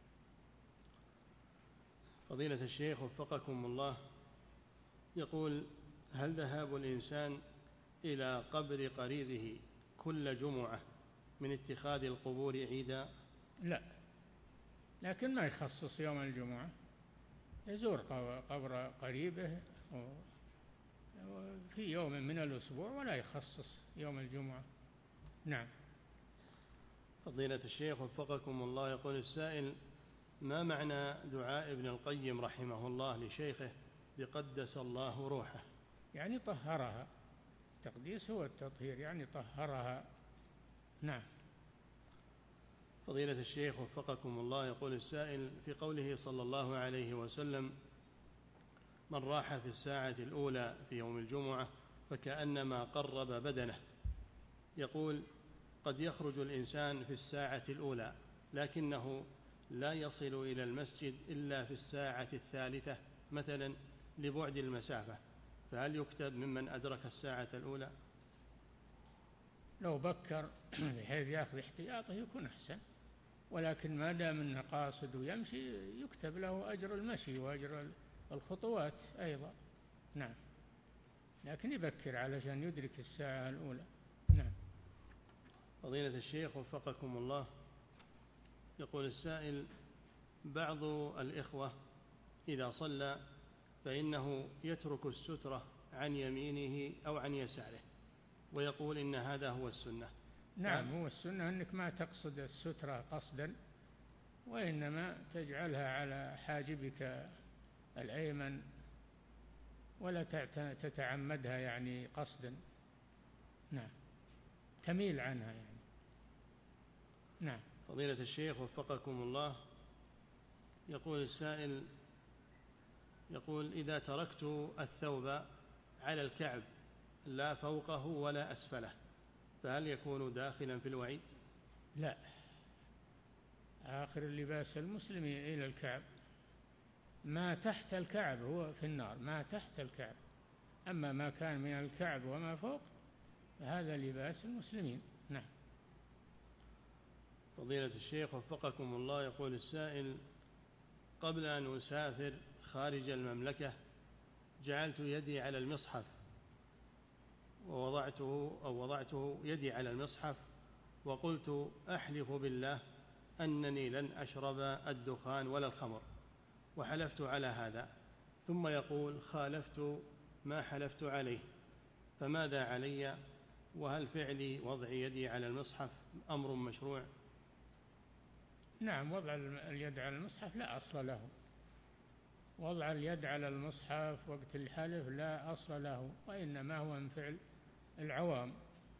فضيلة الشيخ وفقكم الله، يقول: هل ذهاب الإنسان إلى قبر قريبه كل جمعة من اتخاذ القبور عيدا؟ لا، لكن ما يخصص يوم الجمعة، يزور قبر قريبه في يوم من الأسبوع ولا يخصص يوم الجمعة. نعم. فضيلة الشيخ وفقكم الله، يقول السائل: ما معنى دعاء ابن القيم رحمه الله لشيخه بقدس الله روحه؟ يعني طهرها، التقديس هو التطهير، يعني طهرها. نعم. فضيلة الشيخ وفقكم الله، يقول السائل: في قوله صلى الله عليه وسلم: من راح في الساعة الأولى في يوم الجمعة فكأنما قرب بدنه، يقول: قد يخرج الإنسان في الساعة الأولى لكنه لا يصل إلى المسجد إلا في الساعة الثالثة مثلا لبعد المسافة، فهل يكتب ممن أدرك الساعة الأولى؟ لو بكر بحيث يأخذ احتياطه يكون أحسن، ولكن ما دام أنه قاصد ويمشي يكتب له أجر المشي وأجر الخطوات أيضا. نعم، لكن يبكر علشان يدرك الساعة الأولى. نعم. فضيلة الشيخ وفقكم الله، يقول السائل: بعض الإخوة إذا صلى فإنه يترك السترة عن يمينه أو عن يساره ويقول إن هذا هو السنة. نعم، هو السنة أنك ما تقصد السترة قصدا، وإنما تجعلها على حاجبك الأيمن ولا تتعمدها يعني قصدا. نعم، تميل عنها يعني. نعم. فضيلة الشيخ وفقكم الله، يقول السائل، يقول: إذا تركت الثوب على الكعب لا فوقه ولا أسفله فهل يكون داخلا في الوعيد؟ لا، آخر اللباس المسلم إلى الكعب، ما تحت الكعب هو في النار، ما تحت الكعب، أما ما كان من الكعب وما فوق فهذا لباس المسلمين. نعم. فضيلة الشيخ وفقكم الله، يقول السائل: قبل أن أسافر خارج المملكة جعلت يدي على المصحف ووضعته أو وضعته يدي على المصحف وقلت: أحلف بالله أنني لن أشرب الدخان ولا الخمر، وحلفت على هذا، ثم يقول: خالفت ما حلفت عليه، فماذا علي؟ وهل فعلي وضع يدي على المصحف أمر مشروع؟ نعم، وضع اليد على المصحف لا أصل له، وضع اليد على المصحف وقت الحلف لا أصل له، وإنما هو من فعل العوام.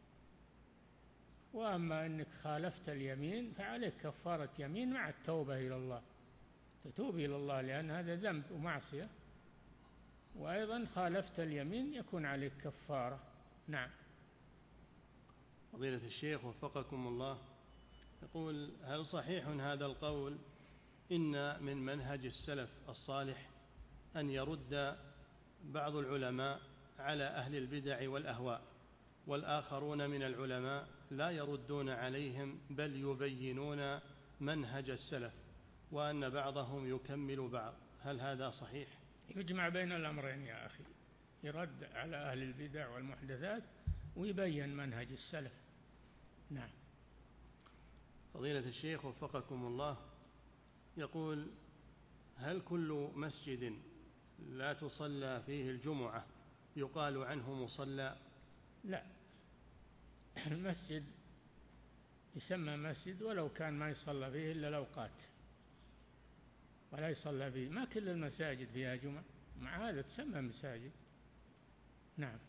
وأما أنك خالفت اليمين فعليك كفارة يمين مع التوبة إلى الله، تتوب إلى الله لأن هذا ذنب ومعصية، وأيضا خالفت اليمين يكون عليك كفارة. نعم. فضيلة الشيخ وفقكم الله، يقول: هل صحيح هذا القول إن من منهج السلف الصالح أن يرد بعض العلماء على أهل البدع والأهواء، والآخرون من العلماء لا يردون عليهم بل يبينون منهج السلف، وأن بعضهم يكمل بعض، هل هذا صحيح؟ يجمع بين الأمرين يا أخي، يرد على أهل البدع والمحدثات ويبين منهج السلف. نعم. فضيلة الشيخ وفقكم الله، يقول: هل كل مسجد لا تصلى فيه الجمعة يقال عنه مصلى؟ لا، المسجد يسمى مسجد ولو كان ما يصلى فيه إلا الأوقات، ولا يصلى فيه. ما كل المساجد فيها جمعة، مع هذا تسمى مساجد. نعم.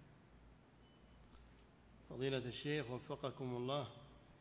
فضيلة الشيخ وفقكم الله،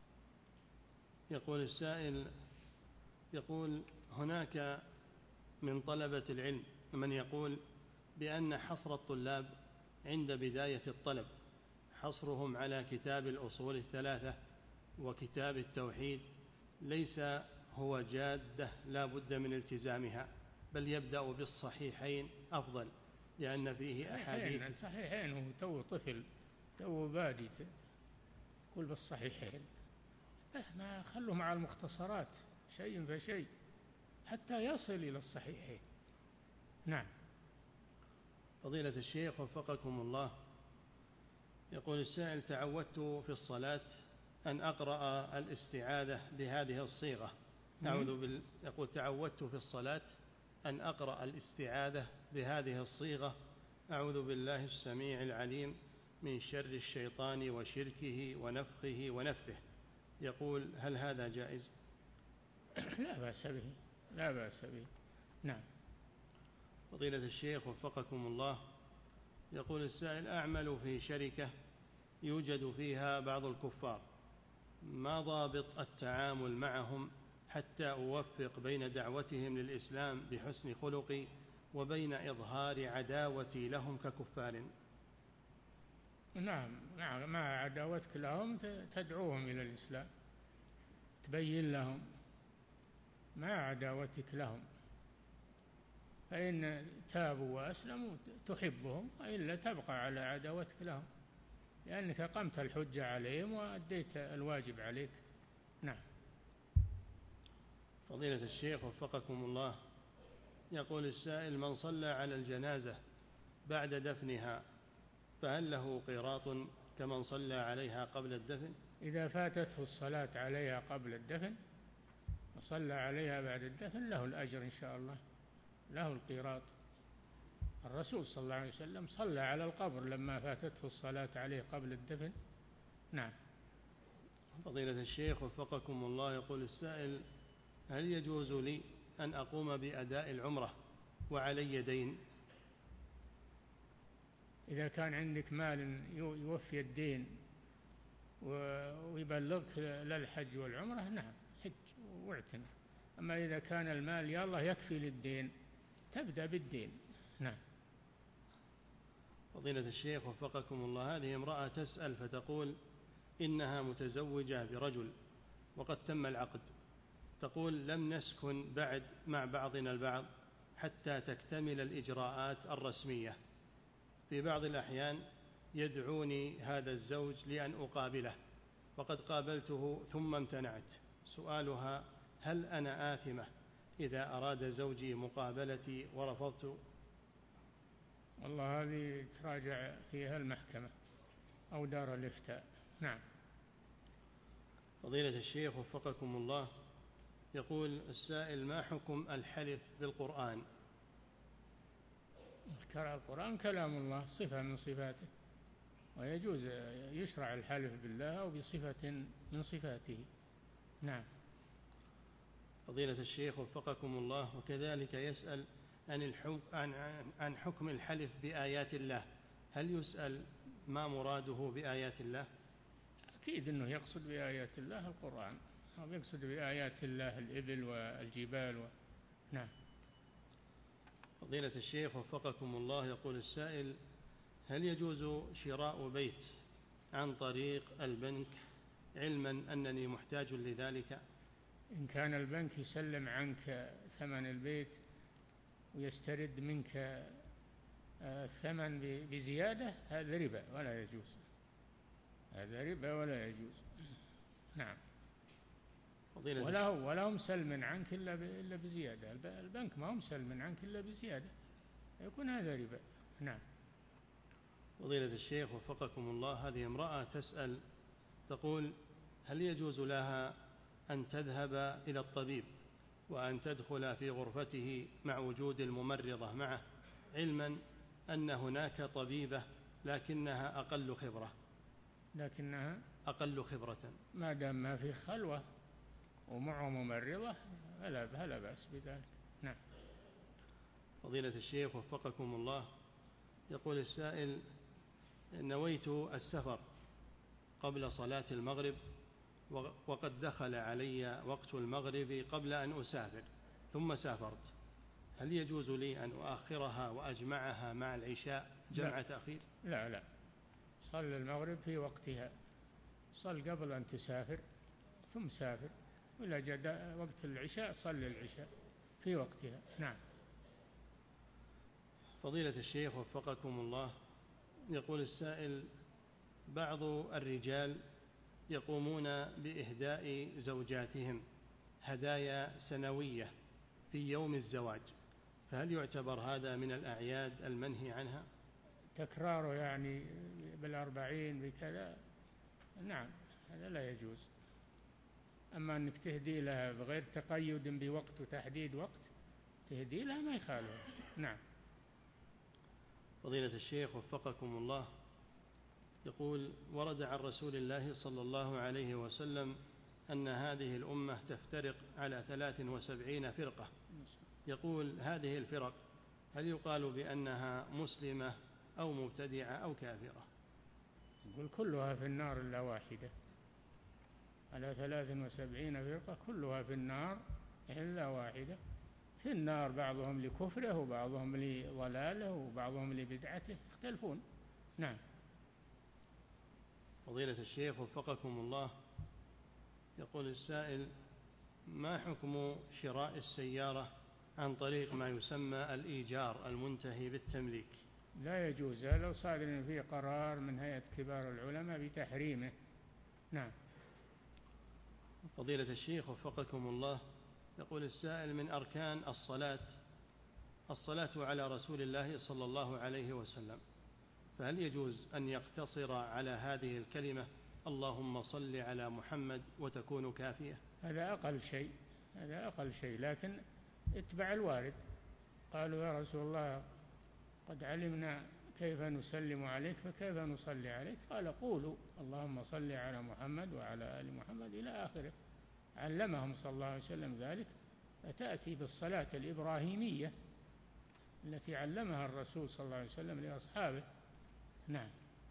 يقول السائل، يقول هناك من طلبة العلم من يقول بأن حصر الطلاب عند بداية الطلب حصرهم على كتاب الأصول الثلاثة وكتاب التوحيد ليس هو جادة لا بد من التزامها، بل يبدأ بالصحيحين أفضل لأن فيه أحاديث. الصحيحين هو تو طفل تو بادي قل بالصحيحين، ما خلوا مع المختصرات شيء فشيء حتى يصل إلى الصحيحين. نعم. فضيلة الشيخ وفقكم الله، يقول السائل تعودت في الصلاة أن أقرأ الاستعاذة بهذه الصيغة. أعوذ بال... يقول تعودت في الصلاة أن أقرأ الاستعاذة بهذه الصيغة: أعوذ بالله السميع العليم من شر الشيطان وشركه ونفخه ونفثه. يقول هل هذا جائز؟ لا بأس به، لا بأس به. نعم. فضيلة الشيخ وفقكم الله، يقول السائل أعمل في شركة يوجد فيها بعض الكفار، ما ضابط التعامل معهم حتى أوفق بين دعوتهم للإسلام بحسن خلقي وبين إظهار عداوتي لهم ككفار؟ نعم نعم، مع عداوتك لهم تدعوهم إلى الإسلام، تبين لهم مع عداوتك لهم، فإن تابوا وأسلموا تحبهم، وإلا تبقى على عداوتك لهم لأنك قمت الحجة عليهم وأديت الواجب عليك. نعم. فضيلة الشيخ وفقكم الله، يقول السائل من صلى على الجنازة بعد دفنها فهل له قيراط كمن صلى عليها قبل الدفن؟ إذا فاتته الصلاة عليها قبل الدفن وصلى عليها بعد الدفن له الأجر إن شاء الله، له القيراط. الرسول صلى الله عليه وسلم صلى على القبر لما فاتته الصلاة عليه قبل الدفن. نعم. فضيلة الشيخ وفقكم الله، يقول السائل هل يجوز لي أن أقوم بأداء العمرة وعلي دين؟ إذا كان عندك مال يوفي الدين ويبلغك للحج والعمرة نعم حج واعتمر، أما إذا كان المال يالله يكفي للدين تبدأ بالدين. نعم. فضيلة الشيخ وفقكم الله، هذه امرأة تسأل فتقول إنها متزوجة برجل وقد تم العقد، تقول لم نسكن بعد مع بعضنا البعض حتى تكتمل الإجراءات الرسمية، في بعض الأحيان يدعوني هذا الزوج لأن أقابله وقد قابلته ثم امتنعت، سؤالها هل أنا آثمة إذا أراد زوجي مقابلتي ورفضت؟ والله هذه تراجع فيها المحكمة أو دار الإفتاء. نعم. فضيلة الشيخ وفقكم الله، يقول السائل ما حكم الحلف بالقرآن؟ القرآن كلام الله صفة من صفاته، ويجوز يشرع الحلف بالله أو بصفة من صفاته. نعم. فضيلة الشيخ وفقكم الله، وكذلك يسأل عن, عن, عن حكم الحلف بآيات الله، هل يسأل ما مراده بآيات الله؟ أكيد أنه يقصد بآيات الله القرآن، أو يقصد بآيات الله الإبل والجبال و... نعم. فضيلة الشيخ وفقكم الله، يقول السائل هل يجوز شراء بيت عن طريق البنك علما أنني محتاج لذلك؟ إن كان البنك يسلم عنك ثمن البيت ويسترد منك الثمن بزيادة هذا ربا ولا يجوز، هذا ربا ولا يجوز. نعم. ولا ولا هم سلم عنك إلا بزيادة، البنك ما هم سلم عنك إلا بزيادة، يكون هذا ربا. نعم. فضيلة الشيخ وفقكم الله، هذه امرأة تسأل تقول هل يجوز لها أن تذهب إلى الطبيب وأن تدخل في غرفته مع وجود الممرضة معه علما أن هناك طبيبة لكنها أقل خبرة لكنها أقل خبرة ما دام ما في خلوة ومعه ممرضة فلا فلا بأس بذلك. نعم. فضيلة الشيخ وفقكم الله، يقول السائل: نويت السفر قبل صلاة المغرب وقد دخل علي وقت المغرب قبل أن أسافر ثم سافرت، هل يجوز لي أن أؤخرها وأجمعها مع العشاء جمع تأخير؟ لا لا، صل المغرب في وقتها، صل قبل أن تسافر ثم سافر، ولا جاء وقت العشاء صل العشاء في وقتها. نعم. فضيلة الشيخ وفقكم الله، يقول السائل: بعض الرجال يقومون بإهداء زوجاتهم هدايا سنوية في يوم الزواج، فهل يعتبر هذا من الأعياد المنهي عنها؟ تكراره يعني بالأربعين بكذا، نعم هذا لا يجوز. أما أنك تهدي لها بغير تقيد بوقت وتحديد وقت، تهدي لها ما يخالف. نعم. فضيلة الشيخ وفقكم الله، يقول: ورد عن رسول الله صلى الله عليه وسلم أن هذه الأمة تفترق على ثلاث وسبعين فرقة، يقول: هذه الفرق هل يقال بأنها مسلمة أو مبتدعة أو كافرة؟ يقول كلها في النار إلا واحدة، على ثلاث وسبعين فرقة كلها في النار إلا واحدة. في النار بعضهم لكفره وبعضهم لضلاله وبعضهم لبدعته، يختلفون. نعم. فضيلة الشيخ وفقكم الله، يقول السائل: ما حكم شراء السيارة عن طريق ما يسمى الإيجار المنتهي بالتمليك؟ لا يجوز، لو صادر فيه قرار من هيئة كبار العلماء بتحريمه. نعم. فضيلة الشيخ وفقكم الله، يقول السائل: من أركان الصلاة الصلاة على رسول الله صلى الله عليه وسلم، فهل يجوز أن يقتصر على هذه الكلمة اللهم صل على محمد وتكون كافية؟ هذا أقل شيء، هذا أقل شيء، لكن اتبع الوارد. قالوا يا رسول الله قد علمنا كيف نسلم عليك فكيف نصلي عليك؟ قال قولوا اللهم صل على محمد وعلى آل محمد إلى آخره. علمهم صلى الله عليه وسلم ذلك، فتأتي بالصلاة الإبراهيمية التي علمها الرسول صلى الله عليه وسلم لأصحابه. نعم.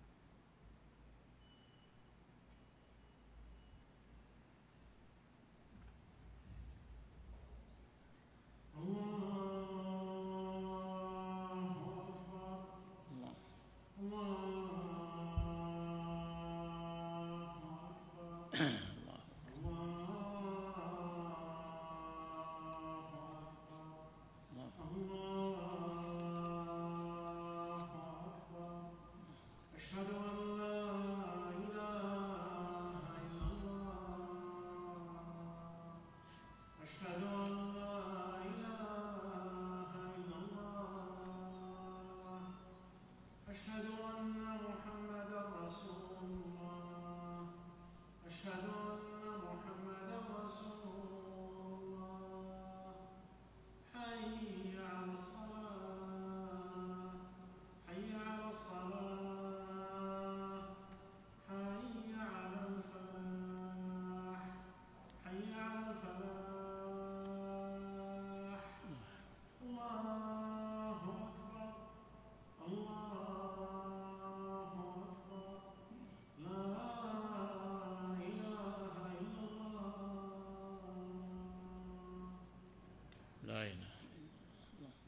لا إله إلا الله.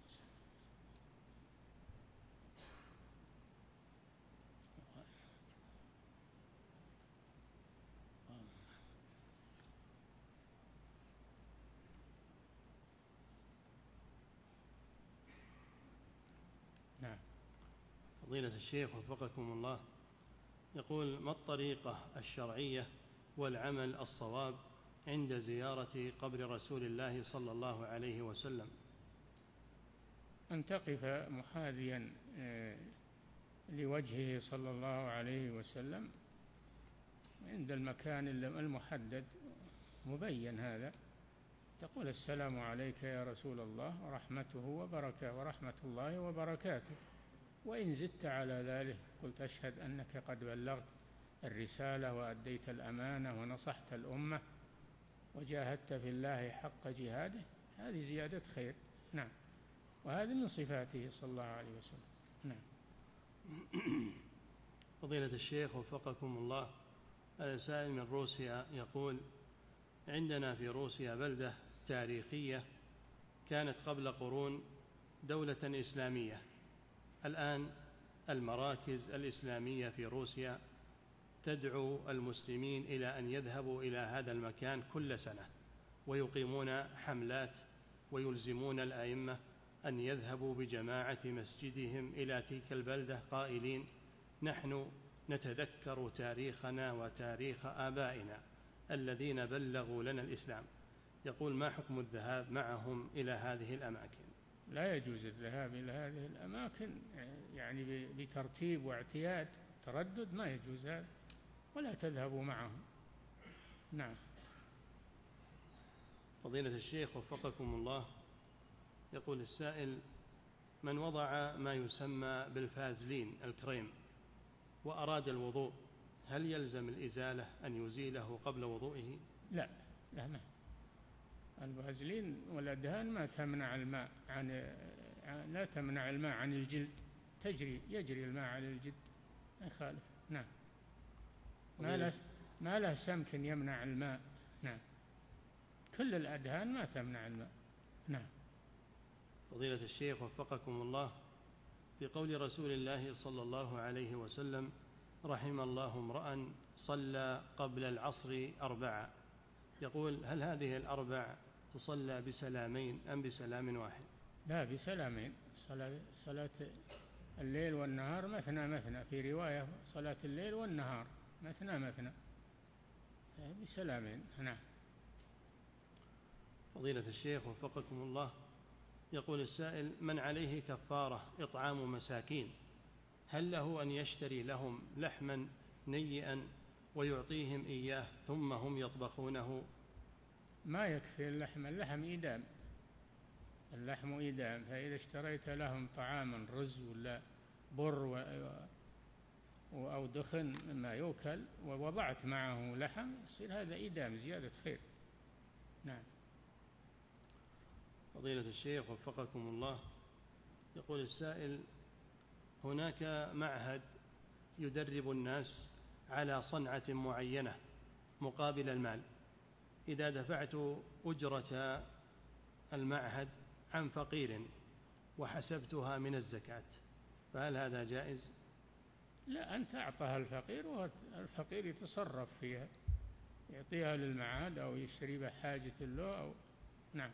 نعم. فضيلة الشيخ وفقكم الله، يقول: ما الطريقة الشرعية والعمل الصواب عند زيارة قبر رسول الله صلى الله عليه وسلم؟ أن تقف محاذيا لوجهه صلى الله عليه وسلم عند المكان المحدد مبين هذا، تقول السلام عليك يا رسول الله ورحمته وبركاته ورحمة الله وبركاته، وإن زدت على ذلك قلت أشهد أنك قد بلغت الرسالة وأديت الأمانة ونصحت الأمة وجاهدت في الله حق جهاده، هذه زيادة خير. نعم، وهذه من صفاته صلى الله عليه وسلم. نعم. فضيلة الشيخ وفقكم الله، هذا سائل من روسيا يقول: عندنا في روسيا بلدة تاريخية كانت قبل قرون دولة إسلامية، الآن المراكز الإسلامية في روسيا تدعو المسلمين إلى أن يذهبوا إلى هذا المكان كل سنة، ويقيمون حملات ويلزمون الأئمة أن يذهبوا بجماعة مسجدهم إلى تلك البلدة قائلين: نحن نتذكر تاريخنا وتاريخ آبائنا الذين بلغوا لنا الإسلام. يقول: ما حكم الذهاب معهم إلى هذه الأماكن؟ لا يجوز الذهاب إلى هذه الأماكن يعني بترتيب واعتياد، تردد ما يجوز هذا، ولا تذهبوا معهم. نعم. فضيلة الشيخ وفقكم الله، يقول السائل: من وضع ما يسمى بالفازلين الكريم وأراد الوضوء، هل يلزم الإزالة أن يزيله قبل وضوئه؟ لا لا ما الفازلين والأدهان ما تمنع الماء عن لا تمنع الماء عن الجلد، تجري يجري الماء على الجلد ما يخالف. نعم. ما له ما له سمك يمنع الماء. نعم. كل الأدهان ما تمنع الماء. نعم. فضيلة الشيخ وفقكم الله، في قول رسول الله صلى الله عليه وسلم: رحم الله امرأ صلى قبل العصر أربعة، يقول: هل هذه الأربع تصلى بسلامين أم بسلام واحد؟ لا، بسلامين. صلاة, صلاة الليل والنهار مثنى مثنى، في رواية صلاة الليل والنهار مثنى مثنى بسلامين. نعم. فضيلة الشيخ وفقكم الله، يقول السائل: من عليه كفارة إطعام مساكين، هل له أن يشتري لهم لحما نيئا ويعطيهم إياه ثم هم يطبخونه؟ ما يكفي اللحم، اللحم إيدام، اللحم إيدام، فإذا اشتريت لهم طعاما رز ولا بر و... أو دخن مما يوكل ووضعت معه لحم يصير هذا إيدام، زيادة خير. نعم. فضيلة الشيخ وفقكم الله، يقول السائل: هناك معهد يدرب الناس على صنعة معينة مقابل المال، إذا دفعت أجرة المعهد عن فقير وحسبتها من الزكاة فهل هذا جائز؟ لا، أنت أعطاها الفقير والفقير يتصرف فيها، يعطيها للمعهد أو يشتري بها حاجة له أو... نعم.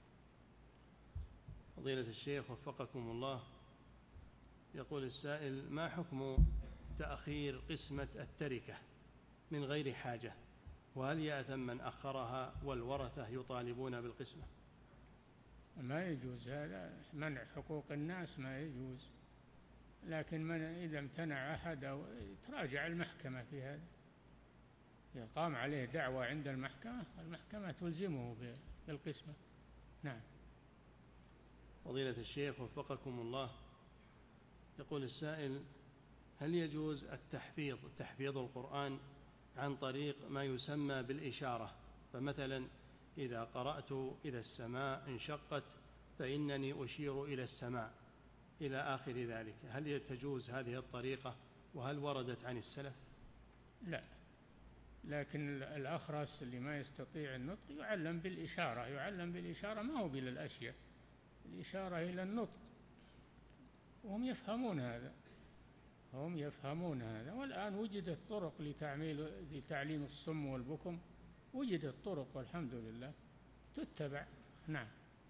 فضيلة الشيخ وفقكم الله، يقول السائل: ما حكم تأخير قسمة التركة من غير حاجة، وهل يأثم من أخرها والورثة يطالبون بالقسمة؟ ما يجوز هذا، منع حقوق الناس ما يجوز، لكن من إذا امتنع أحد أو تراجع المحكمة في هذا، إذا قام عليه دعوة عند المحكمة المحكمة تلزمه بالقسمة. نعم. فضيلة الشيخ وفقكم الله، يقول السائل: هل يجوز التحفيظ تحفيظ القرآن عن طريق ما يسمى بالإشارة، فمثلا إذا قرأت إذا السماء انشقت فإنني أشير إلى السماء إلى آخر ذلك، هل تجوز هذه الطريقة وهل وردت عن السلف؟ لا، لكن الأخرس اللي ما يستطيع النطق يعلم بالإشارة، يعلم بالإشارة ما هو بالأشياء، الإشارة إلى النطق، وهم يفهمون هذا، هم يفهمون هذا. والآن وجدت طرق لتعميل لتعليم الصم والبكم، وجدت طرق والحمد لله تتبع. نعم.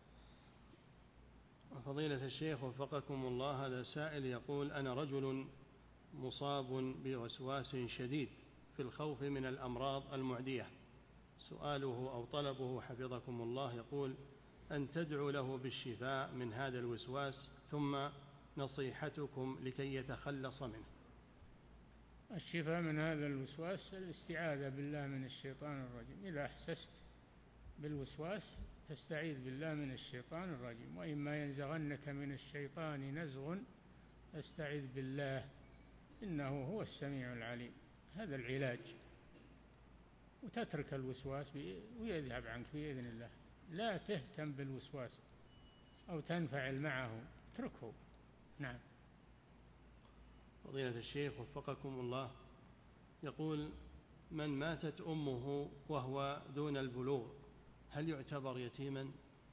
فضيلة الشيخ وفقكم الله، هذا سائل يقول: أنا رجل مصاب بوسواس شديد في الخوف من الأمراض المعدية، سؤاله أو طلبه حفظكم الله يقول: أن تدعو له بالشفاء من هذا الوسواس، ثم نصيحتكم لكي يتخلص منه. الشفاء من هذا الوسواس الاستعاذة بالله من الشيطان الرجيم. إذا أحسست بالوسواس تستعيذ بالله من الشيطان الرجيم. وإما ينزغنك من الشيطان نزغ فاستعذ بالله إنه هو السميع العليم. هذا العلاج. وتترك الوسواس ويذهب عنك بإذن الله. لا تهتم بالوسواس أو تنفعل معه، اتركه. نعم. فضيلة الشيخ وفقكم الله، يقول: من ماتت أمه وهو دون البلوغ هل يعتبر يتيما؟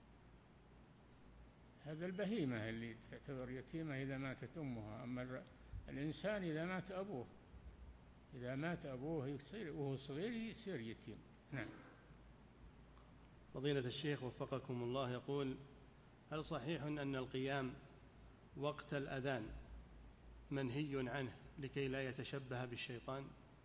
هذا البهيمة اللي تعتبر يتيمة إذا ماتت أمها. أما الإنسان إذا مات أبوه إذا مات أبوه وهو صغير يصير يتيم. نعم. فضيلة الشيخ وفقكم الله، يقول: هل صحيح أن القيام وقت الأذان منهي عنه لكي لا يتشبه بالشيطان؟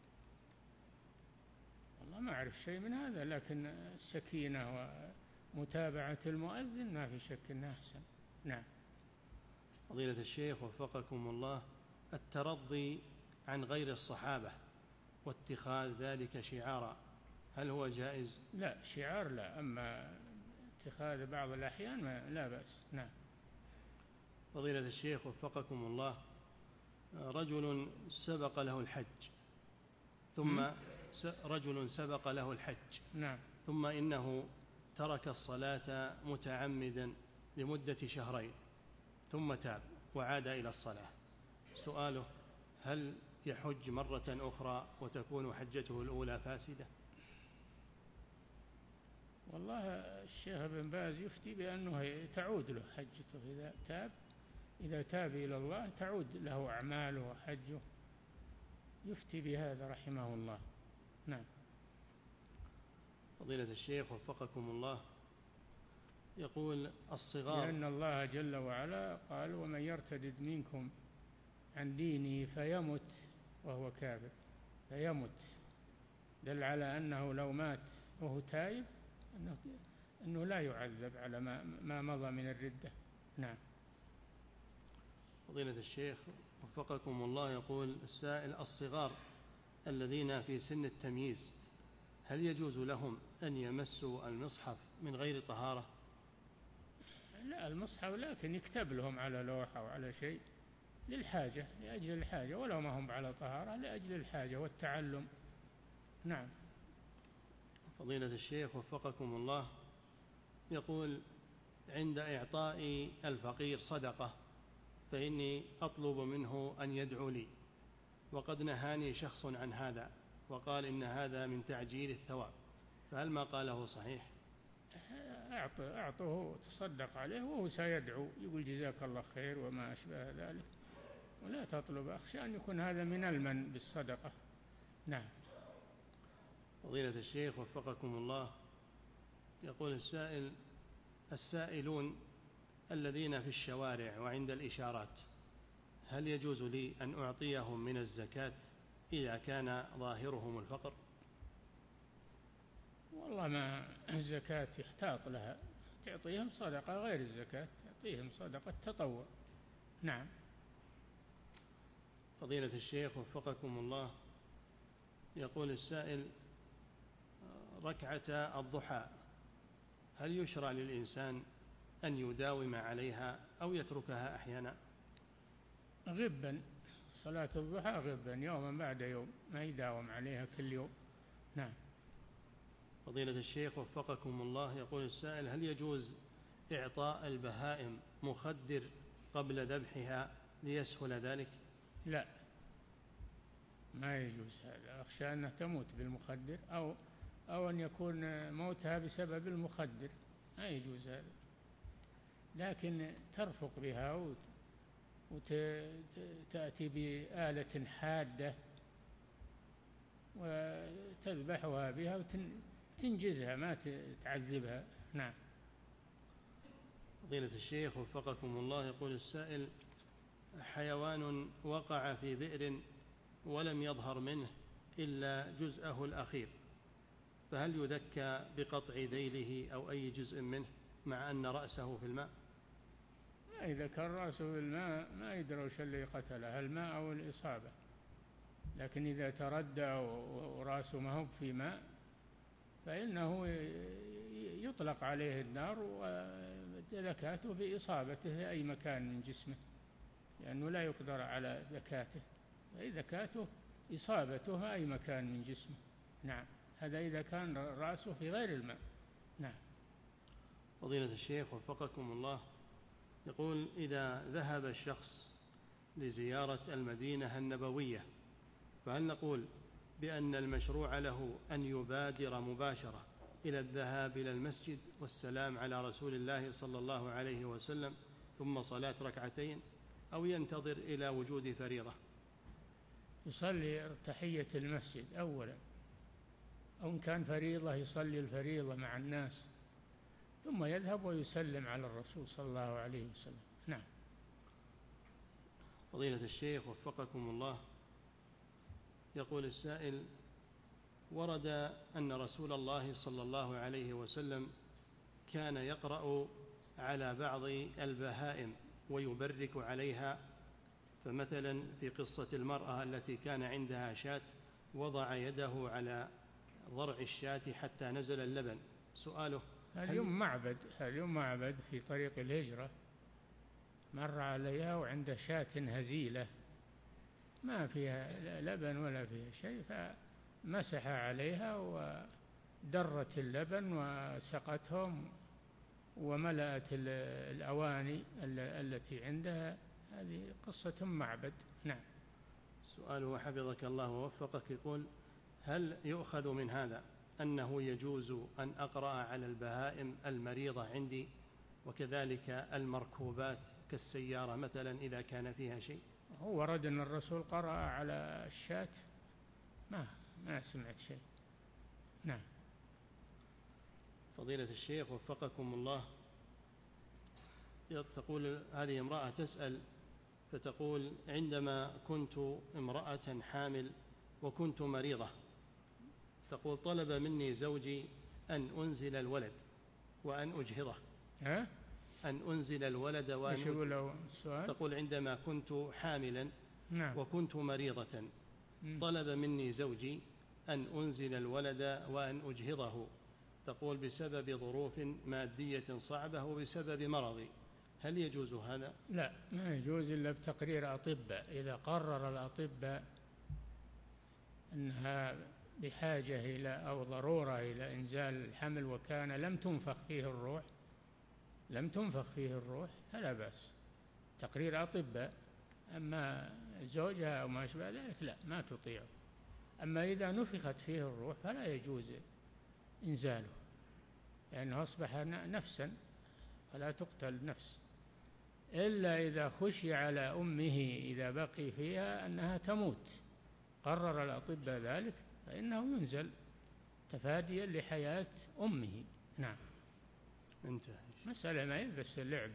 والله ما أعرف شيء من هذا، لكن السكينة ومتابعة المؤذن ما في شك أنها أحسن. نعم. فضيلة الشيخ وفقكم الله، الترضي عن غير الصحابة واتخاذ ذلك شعارا هل هو جائز؟ لا، شعار لا، أما اتخاذ بعض الأحيان ما لا بأس. نعم. فضيلة الشيخ وفقكم الله، رجل سبق له الحج ثم رجل سبق له الحج نعم. ثم إنه ترك الصلاة متعمدا لمدة شهرين ثم تاب وعاد إلى الصلاة. سؤاله: هل يحج مرة أخرى وتكون حجته الأولى فاسدة؟ والله الشيخ ابن باز يفتي بأنه تعود له حجته إذا تاب إذا تاب إلى الله تعود له أعماله وحجه، يفتي بهذا رحمه الله. نعم. فضيلة الشيخ وفقكم الله، يقول: الصغار لأن الله جل وعلا قال: ومن يرتد منكم عن دينه فيمت وهو كافر. فيمت دل على أنه لو مات وهو تائب أنه, أنه لا يعذب على ما, ما مضى من الردة. نعم. فضيلة الشيخ وفقكم الله، يقول السائل: الصغار الذين في سن التمييز هل يجوز لهم أن يمسوا المصحف من غير طهارة؟ لا، المصحف لكن يكتب لهم على لوحة أو على شيء للحاجة، لأجل الحاجة، ولو ما هم على طهارة لأجل الحاجة والتعلم. نعم. فضيلة الشيخ وفقكم الله، يقول: عند إعطاء الفقير صدقة فإني أطلب منه أن يدعو لي، وقد نهاني شخص عن هذا وقال إن هذا من تعجيل الثواب، فهل ما قاله صحيح؟ أعطه تصدق عليه وهو سيدعو يقول جزاك الله خير وما أشبه ذلك، ولا تطلب، أخشى أن يكون هذا من المن بالصدقة. نعم. فضيلة الشيخ وفقكم الله، يقول السائل: السائلون الذين في الشوارع وعند الإشارات هل يجوز لي أن أعطيهم من الزكاة إذا كان ظاهرهم الفقر؟ والله ما الزكاة يحتاط لها، تعطيهم صدقة غير الزكاة، تعطيهم صدقة تطوع. نعم. فضيلة الشيخ وفقكم الله، يقول السائل: ركعة الضحى هل يشرع للإنسان أن يداوم عليها أو يتركها أحيانا؟ غبا، صلاة الضحى غبا يوما بعد يوم، ما يداوم عليها كل يوم. نعم. فضيلة الشيخ وفقكم الله، يقول السائل: هل يجوز إعطاء البهائم مخدر قبل ذبحها ليسهل ذلك؟ لا، ما يجوز هذا، أخشى أنها تموت بالمخدر أو أو أن يكون موتها بسبب المخدر، ما يجوز هذا. لكن ترفق بها وتأتي بآلة حادة وتذبحها بها وتنجزها، ما تعذبها. نعم. فضيلة الشيخ وفقكم الله، يقول السائل: حيوان وقع في بئر ولم يظهر منه إلا جزءه الأخير، فهل يذكى بقطع ذيله أو أي جزء منه مع أن رأسه في الماء؟ إذا كان رأسه في الماء ما يدري وش اللي قتله، الماء أو الإصابة، لكن إذا تردى ورأسه ما هو في ماء فإنه يطلق عليه النار وزكاته بإصابته في أي مكان من جسمه، لأنه لا يقدر على زكاته، أي زكاته إصابته أي مكان من جسمه. نعم، هذا إذا كان رأسه في غير الماء. نعم. فضيلة الشيخ وفقكم الله، يقول: إذا ذهب الشخص لزيارة المدينة النبوية، فهل نقول بأن المشروع له أن يبادر مباشرة إلى الذهاب إلى المسجد والسلام على رسول الله صلى الله عليه وسلم ثم صلاة ركعتين، أو ينتظر إلى وجود فريضة؟ يصلي تحية المسجد أولا، أو إن كان فريضة يصلي الفريضة مع الناس، ثم يذهب ويسلم على الرسول صلى الله عليه وسلم. نعم. فضيلة الشيخ وفقكم الله، يقول السائل: ورد أن رسول الله صلى الله عليه وسلم كان يقرأ على بعض البهائم ويبرك عليها، فمثلا في قصة المرأة التي كان عندها شاة وضع يده على ضرع الشاة حتى نزل اللبن. سؤاله: اليوم معبد اليوم معبد في طريق الهجرة مر عليها وعند شاة هزيلة ما فيها لبن ولا فيها شيء، فمسح عليها ودرت اللبن وسقتهم وملأت الأواني التي عندها. هذه قصة معبد. نعم. سؤاله حفظك الله ووفقك، يقول: هل يؤخذ من هذا أنه يجوز أن أقرأ على البهائم المريضة عندي وكذلك المركوبات كالسيارة مثلا إذا كان فيها شيء؟ هو ورد أن الرسول قرأ على الشاة، ما ما سمعت شيء. نعم. فضيلة الشيخ وفقكم الله، تقول هذه امرأة تسأل فتقول: عندما كنت امرأة حامل وكنت مريضة، تقول طلب مني زوجي أن أنزل الولد وأن أجهضه. ها؟ أن أنزل الولد وأن أجهضه. تقول: عندما كنت حاملا نعم. وكنت مريضة، طلب مني زوجي أن أنزل الولد وأن أجهضه، تقول بسبب ظروف مادية صعبة وبسبب مرضي، هل يجوز هذا؟ لا، ما يجوز إلا بتقرير أطباء. إذا قرر الأطباء أنها بحاجة إلى أو ضرورة إلى إنزال الحمل وكان لم تنفخ فيه الروح لم تنفخ فيه الروح فلا بأس، تقرير أطباء. أما زوجها أو ما أشبه ذلك لا، ما تطيعه. أما إذا نفخت فيه الروح فلا يجوز إنزاله، لأنه أصبح نفسا فلا تقتل نفس، إلا إذا خشي على أمه إذا بقي فيها أنها تموت، قرر الأطباء ذلك، فإنه ينزل تفاديا لحياة أمه. نعم. انتهى. مسألة ما يلبس اللعب